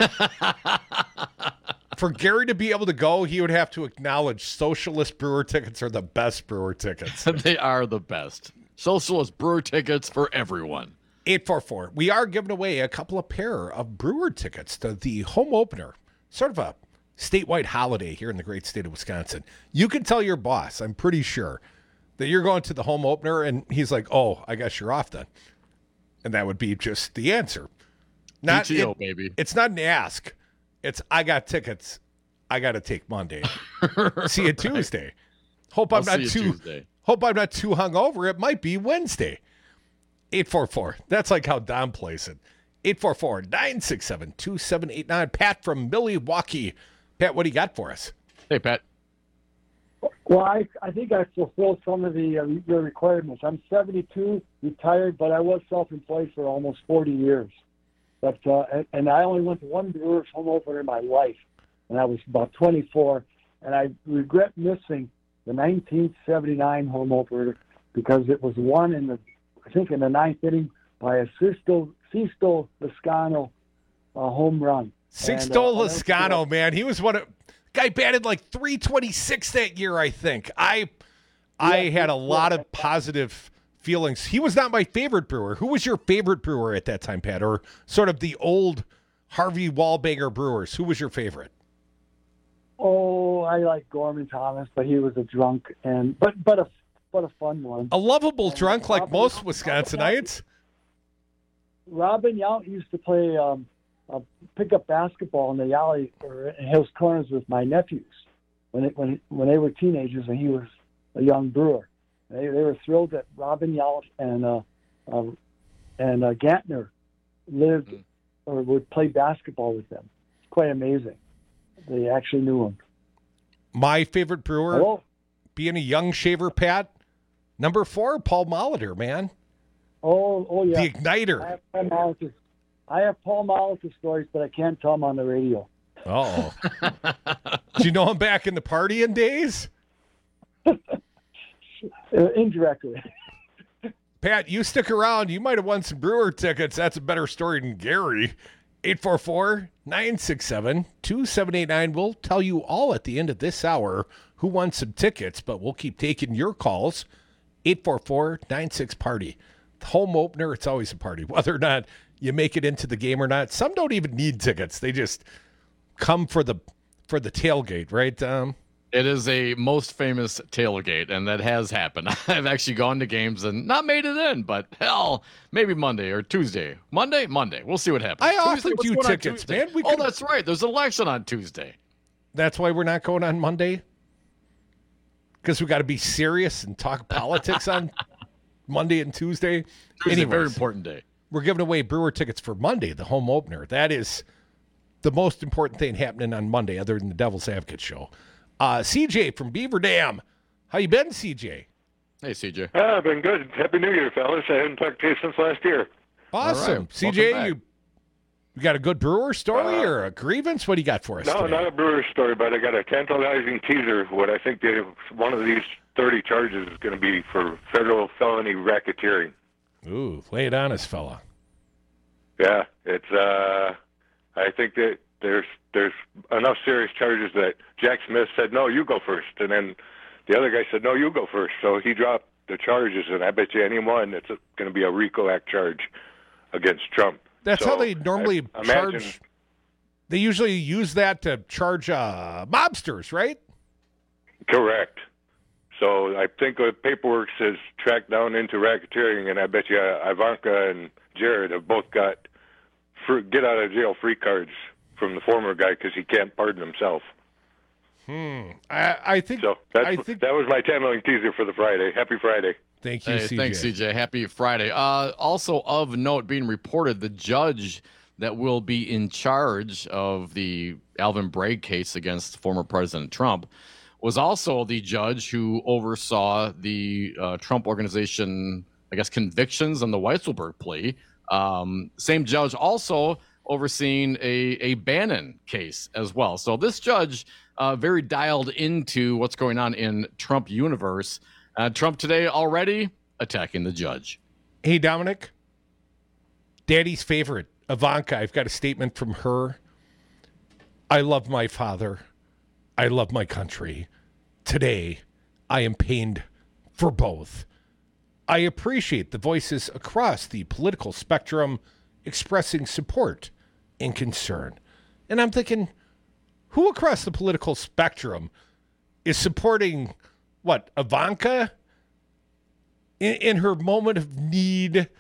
For Gary to be able to go, he would have to acknowledge socialist Brewer tickets are the best Brewer tickets. They are the best. Socialist Brewer tickets for everyone. eight four four. We are giving away a couple of pair of Brewer tickets to the home opener, sort of a statewide holiday here in the great state of Wisconsin. You can tell your boss, I'm pretty sure, that you're going to the home opener, and he's like, oh, I guess you're off then. And that would be just the answer. Not P T O, it- baby. It's not an ask. It's, I got tickets. I got to take Monday. See you Tuesday. Hope I'm I'll not see you too. Tuesday. Hope I'm not too hungover. It might be Wednesday. eight four four. That's like how Don plays it. eight four four, nine six seven, two seven eight nine. Pat from Milwaukee. Pat, what do you got for us? Hey, Pat. Well, I, I think I fulfilled some of the uh, your requirements. I'm seventy-two, retired, but I was self-employed for almost forty years. But uh, and, and I only went to one Brewers home opener in my life, and I was about twenty-four. And I regret missing the nineteen seventy-nine home opener because it was won in the, I think, in the ninth inning by a Sisto Sisto Lascano uh, home run. Sixto And, uh, Lascano, man. He was one of guy batted like three twenty-six that year, I think. I I Yeah, had a yeah. lot of positive feelings. He was not my favorite brewer. Who was your favorite brewer at that time, Pat? Or sort of the old Harvey Wallbanger brewers. Who was your favorite? Oh, I like Gorman Thomas, but he was a drunk and but but a but a fun one. A lovable drunk like Robin- most Wisconsinites. Robin Yount used to play um, uh, pickup basketball in the alley or in Hills Corners with my nephews when it, when when they were teenagers and he was a young brewer. They they were thrilled that Robin Yount and uh, uh, and uh, Gantner lived or would play basketball with them. It's quite amazing. They actually knew him. My favorite brewer, Hello? being a young shaver, Pat, number four, Paul Molitor, man. Oh, oh yeah. The Igniter. I have Paul Molitor. I have Paul Molitor stories, but I can't tell them on the radio. Oh. Do you know him back in the partying days? Uh, indirectly. Pat, you stick around. You might have won some Brewer tickets. That's a better story than Gary. eight four four, nine six seven, two seven eight nine. We'll tell you all at the end of this hour who won some tickets, but we'll keep taking your calls. eight four four, nine six, party. Home opener, it's always a party, whether or not you make it into the game or not. Some don't even need tickets. They just come for the for the tailgate, right? Um, It is a most famous tailgate, and that has happened. I've actually gone to games and not made it in, but hell, maybe Monday or Tuesday. Monday? Monday. We'll see what happens. I Tuesday, offered what's you going on tickets, Tuesday? man. We oh, could- that's right. There's an election on Tuesday. That's why we're not going on Monday? Because we got to be serious and talk politics on Monday and Tuesday. Tuesday, very Anyways, important day. we're giving away Brewer tickets for Monday, the home opener. That is the most important thing happening on Monday, other than the Devil's Advocate show. Uh, C J from Beaver Dam. How you been, C J? Hey, C J. Ah, I've been good. Happy New Year, fellas. I haven't talked to you since last year. Awesome. right. C J, Welcome back. you, you got a good Brewer story Uh, or a grievance? What do you got for us No, today? not a brewer story, but I got a tantalizing teaser. What I think they, one of these thirty charges is going to be for federal felony racketeering. Ooh, lay it on us, fella. Yeah, it's. Uh, I think that there's there's enough serious charges that Jack Smith said, "No, you go first," and then the other guy said, "No, you go first." So he dropped the charges, and I bet you anyone it's going to be a RICO Act charge against Trump. That's So how they normally I imagine- charge. They usually use that to charge uh, mobsters, right? Correct. So I think the paperwork says tracked down into racketeering, and I bet you uh, Ivanka and Jared have both got free, get out of jail free cards from the former guy because he can't pardon himself. Hmm. I, I think so. That's, I think that was my ten-million teaser for the Friday. Happy Friday. Thank you, hey, C J. Thanks, C J. Happy Friday. Uh, also of note, being reported, the judge that will be in charge of the Alvin Bragg case against former President Trump was also the judge who oversaw the uh, Trump Organization, I guess, convictions on the Weisselberg plea. Um, same judge also overseeing a, a Bannon case as well. So this judge uh, very dialed into what's going on in Trump universe. Uh, Trump today already attacking the judge. Hey, Dominic, Daddy's favorite, Ivanka, I've got a statement from her. I love my father. I love my country. Today, I am pained for both. I appreciate the voices across the political spectrum expressing support and concern. And I'm thinking, who across the political spectrum is supporting, what, Ivanka in, in her moment of need?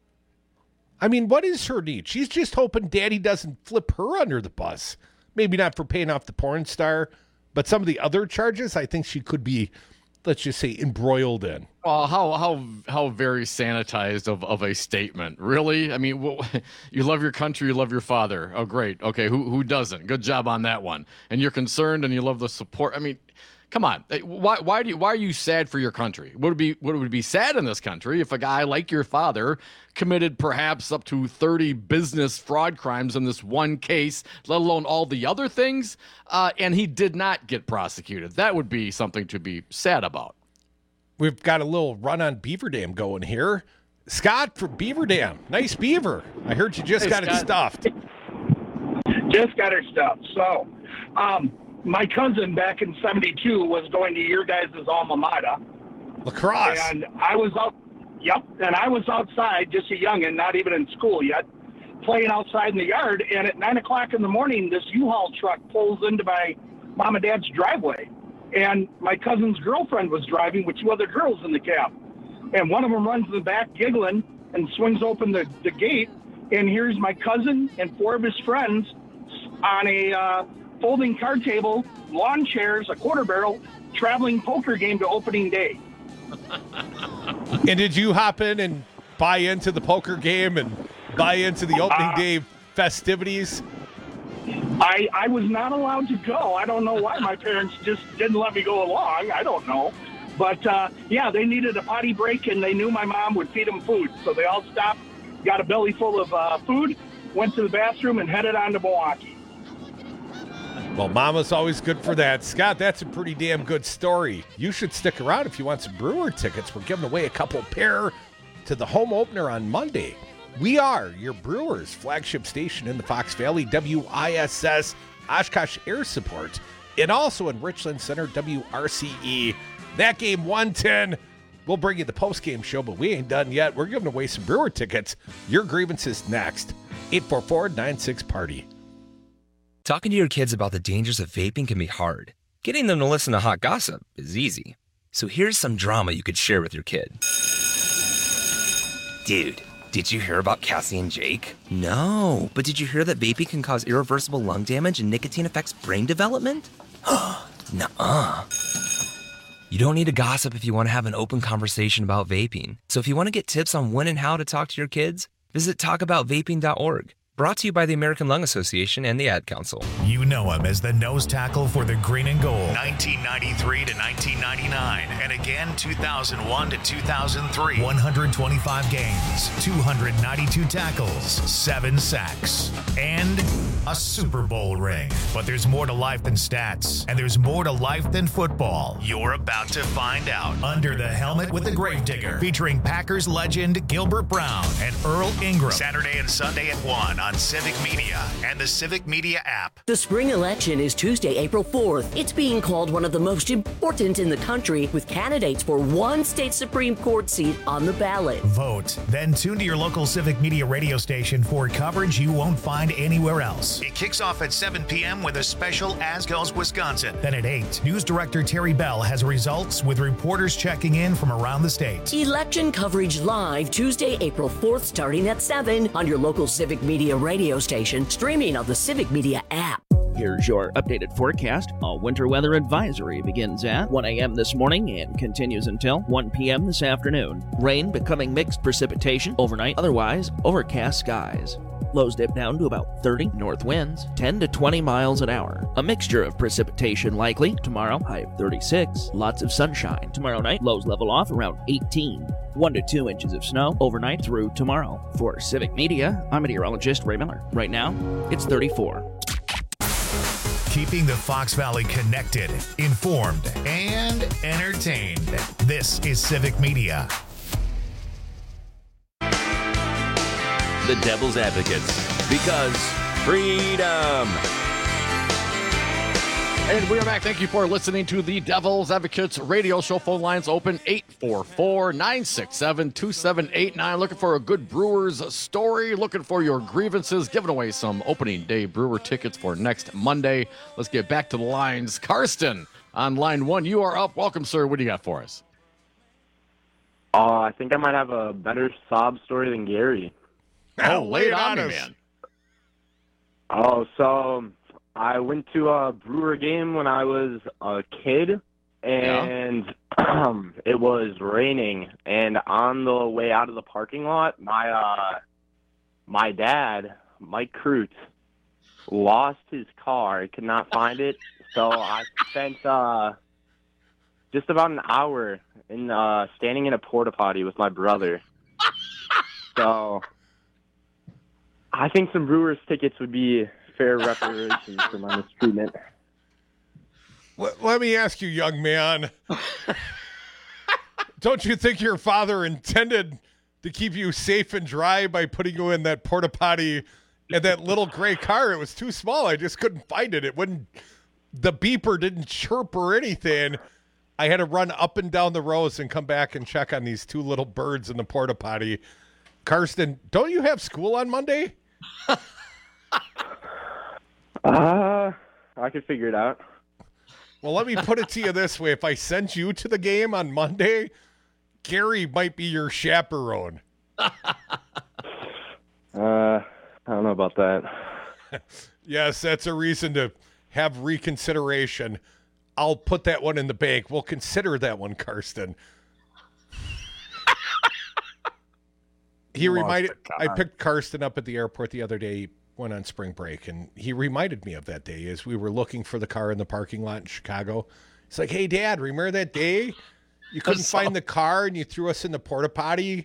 I mean, what is her need? She's just hoping Daddy doesn't flip her under the bus. Maybe not for paying off the porn star, but some of the other charges, I think she could be, let's just say, embroiled in. Well, how how how very sanitized of, of a statement. Really? I mean, well, you love your country, you love your father. Oh, great. Okay, who who doesn't? Good job on that one. And you're concerned and you love the support. I mean, come on. Why why do you, why are you sad for your country? Would it be would it be sad in this country if a guy like your father committed perhaps up to thirty business fraud crimes in this one case, let alone all the other things, uh, and he did not get prosecuted? That would be something to be sad about. We've got a little run on Beaver Dam going here. Scott from Beaver Dam. Nice beaver. I heard you just Hey, got Scott. it stuffed. Just got her stuff. So, um, my cousin back in seventy-two was going to your guys' alma mater. Lacrosse. And I was out, yep, and I was outside, just a youngin', not even in school yet, playing outside in the yard. And at nine o'clock in the morning, this U-Haul truck pulls into my mom and dad's driveway. And my cousin's girlfriend was driving with two other girls in the cab. And one of them runs in the back giggling and swings open the, the gate. And here's my cousin and four of his friends on a uh, folding card table, lawn chairs, a quarter barrel, traveling poker game to opening day. And did you hop in and buy into the poker game and buy into the opening Uh, day festivities? I, I was not allowed to go. I don't know why my parents just didn't let me go along. I don't know. But, uh, yeah, they needed a potty break, and they knew my mom would feed them food. So they all stopped, got a belly full of uh, food, went to the bathroom, and headed on to Milwaukee. Well, Mama's always good for that. Scott, that's a pretty damn good story. You should stick around if you want some Brewer tickets. We're giving away a couple pair to the home opener on Monday. We are your Brewers flagship station in the Fox Valley, W I S S, Oshkosh Air Support, and also in Richland Center, W R C E. That game one ten. We'll bring you the post-game show, but we ain't done yet. We're giving away some Brewer tickets. Your grievances next. eight four four, nine six, party. Talking to your kids about the dangers of vaping can be hard. Getting them to listen to hot gossip is easy. So here's some drama you could share with your kid. Dude, did you hear about Cassie and Jake? No, but did you hear that vaping can cause irreversible lung damage and nicotine affects brain development? Nuh-uh. You don't need to gossip if you want to have an open conversation about vaping. So if you want to get tips on when and how to talk to your kids, visit talk about vaping dot org. Brought to you by the American Lung Association and the Ad Council. You know him as the nose tackle for the green and gold. nineteen ninety-three to nineteen ninety-nine. And again, two thousand one to two thousand three. one hundred twenty-five games, two hundred ninety-two tackles, seven sacks, and a Super Bowl ring. But there's more to life than stats, and there's more to life than football. You're about to find out. Under the Helmet with the Gravedigger, featuring Packers legend Gilbert Brown and Earl Ingram. Saturday and Sunday at one on Civic Media and the Civic Media app. The spring election is Tuesday, April fourth. It's being called one of the most important in the country, with candidates for one state Supreme Court seat on the ballot. Vote, then tune to your local Civic Media radio station for coverage you won't find anywhere else. Girls. It kicks off at seven p.m. with a special As Girls Wisconsin. Then at eight, News Director Terry Bell has results with reporters checking in from around the state. Election coverage live Tuesday, April fourth, starting at seven on your local Civic Media radio station, streaming on the Civic Media app. Here's your updated forecast. A winter weather advisory begins at one a.m. this morning and continues until one p.m. this afternoon. Rain becoming mixed precipitation overnight, otherwise overcast skies. Lows dip down to about thirty. North winds ten to twenty miles an hour. A mixture of precipitation likely. Tomorrow, high of thirty-six. Lots of sunshine. Tomorrow night, lows level off around eighteen. One to two inches of snow overnight through tomorrow. For Civic Media, I'm meteorologist Ray Miller. Right now, it's thirty-four. Keeping the Fox Valley connected, informed, and entertained. This is Civic Media. The Devil's Advocates, because freedom. And we are back. Thank you for listening to the Devil's Advocates radio show. Phone lines open eight four four, nine six seven, two seven eight nine. Looking for a good Brewers story, looking for your grievances, giving away some opening day Brewer tickets for next Monday. Let's get back to the lines. Karsten on line one. You are up. Welcome, sir. What do you got for us? Uh, I think I might have a better sob story than Gary. Oh, lay it on me, man. Oh, so I went to a Brewer game when I was a kid, and yeah. um, it was raining. And on the way out of the parking lot, my uh, my dad, Mike Krutz, lost his car. He could not find it, so I spent uh, just about an hour in uh, standing in a porta potty with my brother. So I think some Brewers tickets would be fair reparations for my mistreatment. Let, let me ask you, young man. Don't you think your father intended to keep you safe and dry by putting you in that porta potty and that little gray car? It was too small. I just couldn't find it. It wouldn't. The beeper didn't chirp or anything. I had to run up and down the rows and come back and check on these two little birds in the porta potty. Karsten, don't you have school on Monday? uh, I could figure it out. Well, let me put it to you this way. If I sent you to the game on Monday, Gary might be your chaperone. uh, I don't know about that. Yes, that's a reason to have reconsideration. I'll put that one in the bank. We'll consider that one, Karsten. He reminded I picked Karsten up at the airport the other day. He went on spring break, and he reminded me of that day as we were looking for the car in the parking lot in Chicago. It's like, hey, Dad, remember that day you couldn't find the car and you threw us in the porta potty?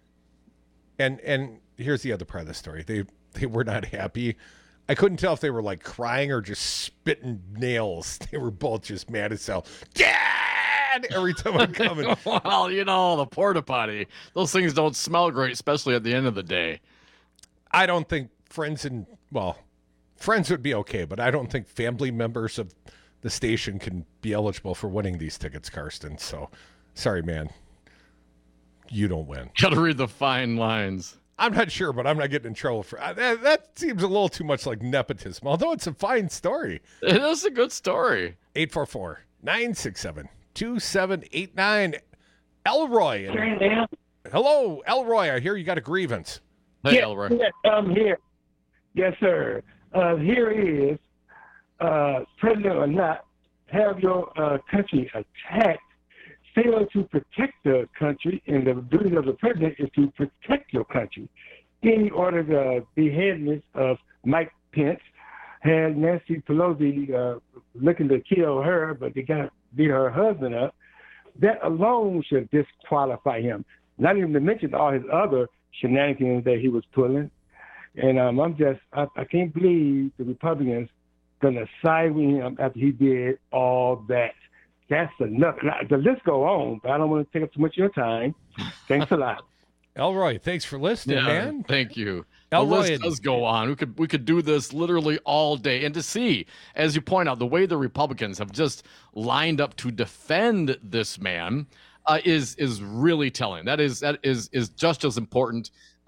And and here's the other part of the story. They they were not happy. I couldn't tell if they were like crying or just spitting nails. They were both just mad as hell. Dad! Every time I'm coming. Well, you know, the porta potty, those things don't smell great, especially at the end of the day. I don't think friends and, well, friends would be okay, but I don't think family members of the station can be eligible for winning these tickets, Karsten. So, sorry, man. You don't win. Got to read the fine lines. I'm not sure, but I'm not getting in trouble for uh, that. That seems a little too much like nepotism, although it's a fine story. It is a good story. eight four four, nine six seven, two seven eight nine. Elroy. And, hello, Elroy. I hear you got a grievance. Hey, yes, Elroy. Yes, I'm here. Yes, sir. Uh, here is, uh, president or not, have your uh, country attacked. Fail to protect the country, and the duty of the president is to protect your country. Then he ordered the beheading of Mike Pence, had Nancy Pelosi uh, looking to kill her, but they got beat her husband up. That alone should disqualify him. Not even to mention all his other shenanigans that he was pulling. And um, I'm just, I, I can't believe the Republicans gonna side with him after he did all that. That's enough. Now, the list go on, but I don't want to take up too much of your time. Thanks a lot. Elroy, thanks for listening, yeah, man. Thank you. Elroy, the list does go on. We could we could do this literally all day. And to see, as you point out, the way the Republicans have just lined up to defend this man uh, is is really telling. That is that is is just as important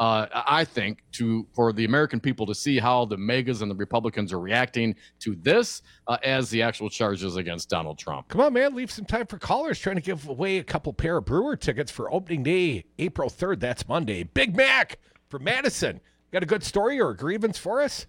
uh, I think, to for the American people to see how the MAGAs and the Republicans are reacting to this uh, as the actual charges against Donald Trump. Come on, man. Leave some time for callers. Trying to give away a couple pair of Brewer tickets for opening day, April third. That's Monday. Big Mac from Madison. Got a good story or a grievance for us?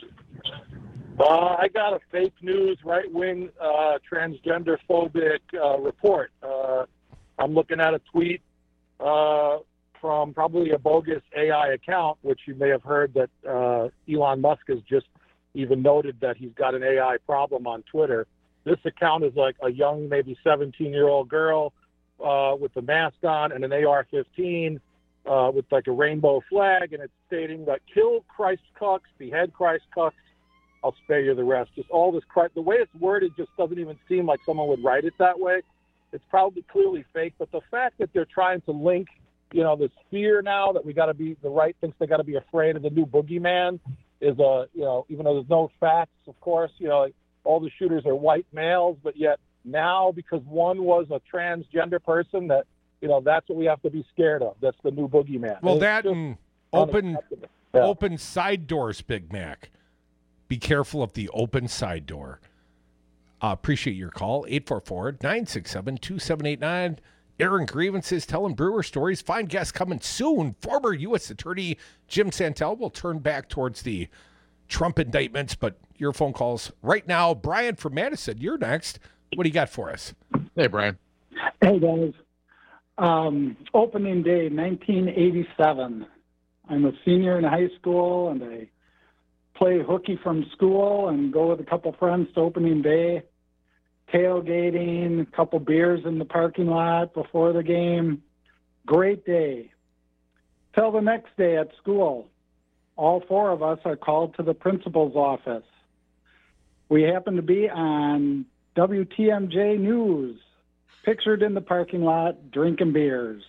Uh, I got a fake news, right-wing, uh, transgender phobic uh, report. Uh, I'm looking at a tweet uh, from probably a bogus A I account, which you may have heard that uh, Elon Musk has just even noted that he's got an A I problem on Twitter. This account is like a young, maybe seventeen-year-old girl uh, with a mask on and an A R fifteen uh, with like a rainbow flag, and it's stating that kill Christ cucks, behead Christ cucks, I'll spare you the rest. Just all this Christ. The way it's worded just doesn't even seem like someone would write it that way. It's probably clearly fake, but the fact that they're trying to link, you know, this fear now that we got to be, the right thinks they got to be afraid of the new boogeyman is a, you know, even though there's no facts, of course, you know, like all the shooters are white males, but yet now because one was a transgender person, that, you know, that's what we have to be scared of. That's the new boogeyman. Well, It's that just and open, Yeah. open side doors, Big Mac. Be careful of the open side door. Uh, appreciate your call. eight four four, nine six seven, two seven eight nine. Aaron grievances, telling Brewer stories. Fine guest coming soon. Former U S Attorney Jim Santel will turn back towards the Trump indictments, but your phone calls right now. Brian from Madison, you're next. What do you got for us? Hey, Brian. Hey, guys. Um, opening day, nineteen eighty-seven. I'm a senior in high school, and I play hooky from school and go with a couple friends to opening day. Tailgating, a couple beers in the parking lot before the game. Great day. Till the next day at school, all four of us are called to the principal's office. We happen to be on W T M J News, pictured in the parking lot drinking beers.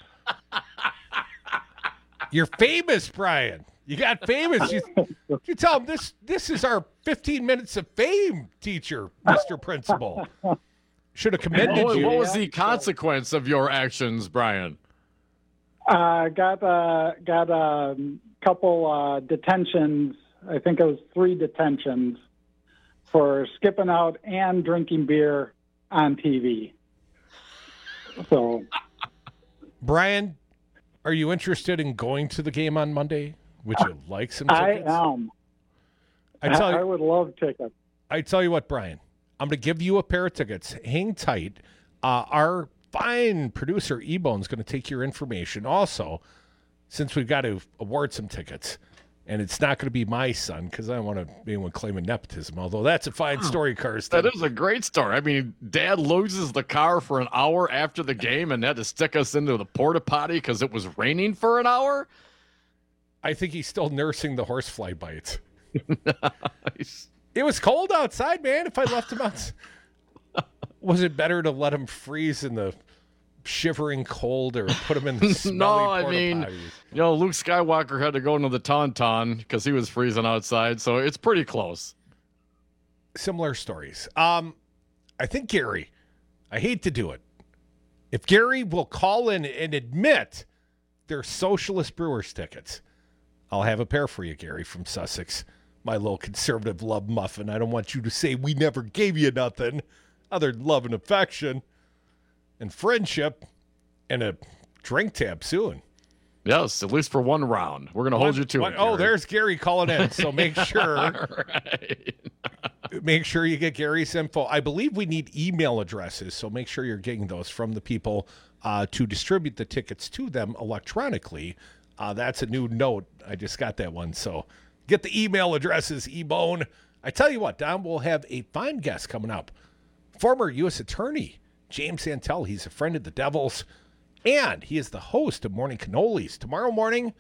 You're famous, Brian. You got famous. You, you tell them this this is our fifteen minutes of fame, teacher, Mister Principal. Should have commended What, you. what was the consequence of your actions, Brian? Uh, got a got a couple uh, detentions. I think it was three detentions for skipping out and drinking beer on T V. So, Brian, are you interested in going to the game on Monday? Would you like some I tickets? am. I tell you, I would love tickets. I tell you what, Brian, I'm going to give you a pair of tickets. Hang tight. Uh, our fine producer, E-Bone's going to take your information. Also, since we've got to award some tickets, and it's not going to be my son because I don't want to be anyone claiming nepotism, although that's a fine story, Kirsten. That is a great story. I mean, Dad loses the car for an hour after the game and had to stick us into the porta potty because it was raining for an hour. I think he's still nursing the horsefly bites. Nice. It was cold outside, man. If I left him out, was it better to let him freeze in the shivering cold or put him in the smelly No, I porta mean, potties? you know, Luke Skywalker had to go into the Tauntaun because he was freezing outside, so it's pretty close. Similar stories. Um, I think Gary, I hate to do it. If Gary will call in and admit they're Socialist Brewers tickets, I'll have a pair for you, Gary, from Sussex. My little conservative love muffin. I don't want you to say we never gave you nothing other than love and affection and friendship and a drink tab soon. Yes, at least for one round. We're going to hold you to one, it. Oh, Gary. there's Gary calling in. So make sure, right. make sure you get Gary's info. I believe we need email addresses, so make sure you're getting those from the people uh, to distribute the tickets to them electronically. Uh, that's a new note. I just got that one. So get the email addresses, E-Bone. I tell you what, Don, we'll have a fine guest coming up. Former U S Attorney James Santel. He's a friend of the Devils, and he is the host of Morning Cannolis. Tomorrow morning,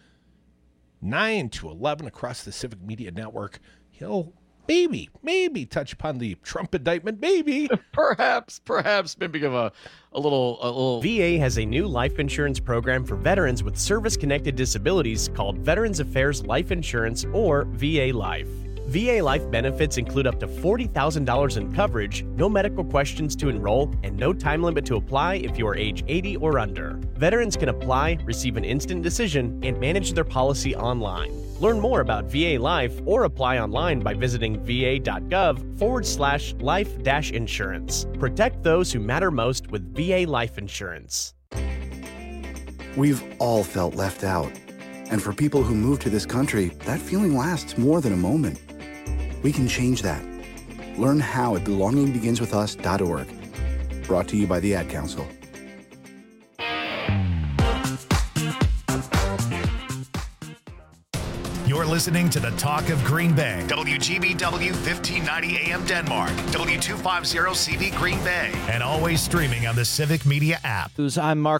nine to eleven across the Civic Media Network. He'll maybe, maybe touch upon the Trump indictment, maybe. Perhaps, perhaps, maybe give a, a little, a little. V A has a new life insurance program for veterans with service-connected disabilities called Veterans Affairs Life Insurance, or V A Life. V A life benefits include up to forty thousand dollars in coverage, no medical questions to enroll, and no time limit to apply if you are age eighty or under. Veterans can apply, receive an instant decision, and manage their policy online. Learn more about V A Life or apply online by visiting va.gov forward slash life dash insurance. Protect those who matter most with V A Life Insurance. We've all felt left out. And for people who move to this country, that feeling lasts more than a moment. We can change that. Learn how at belonging begins with us dot org. Brought to you by the Ad Council. You're listening to the Talk of Green Bay. W G B W fifteen ninety A M Denmark. W two fifty C V Green Bay. And always streaming on the Civic Media app. I'm Mark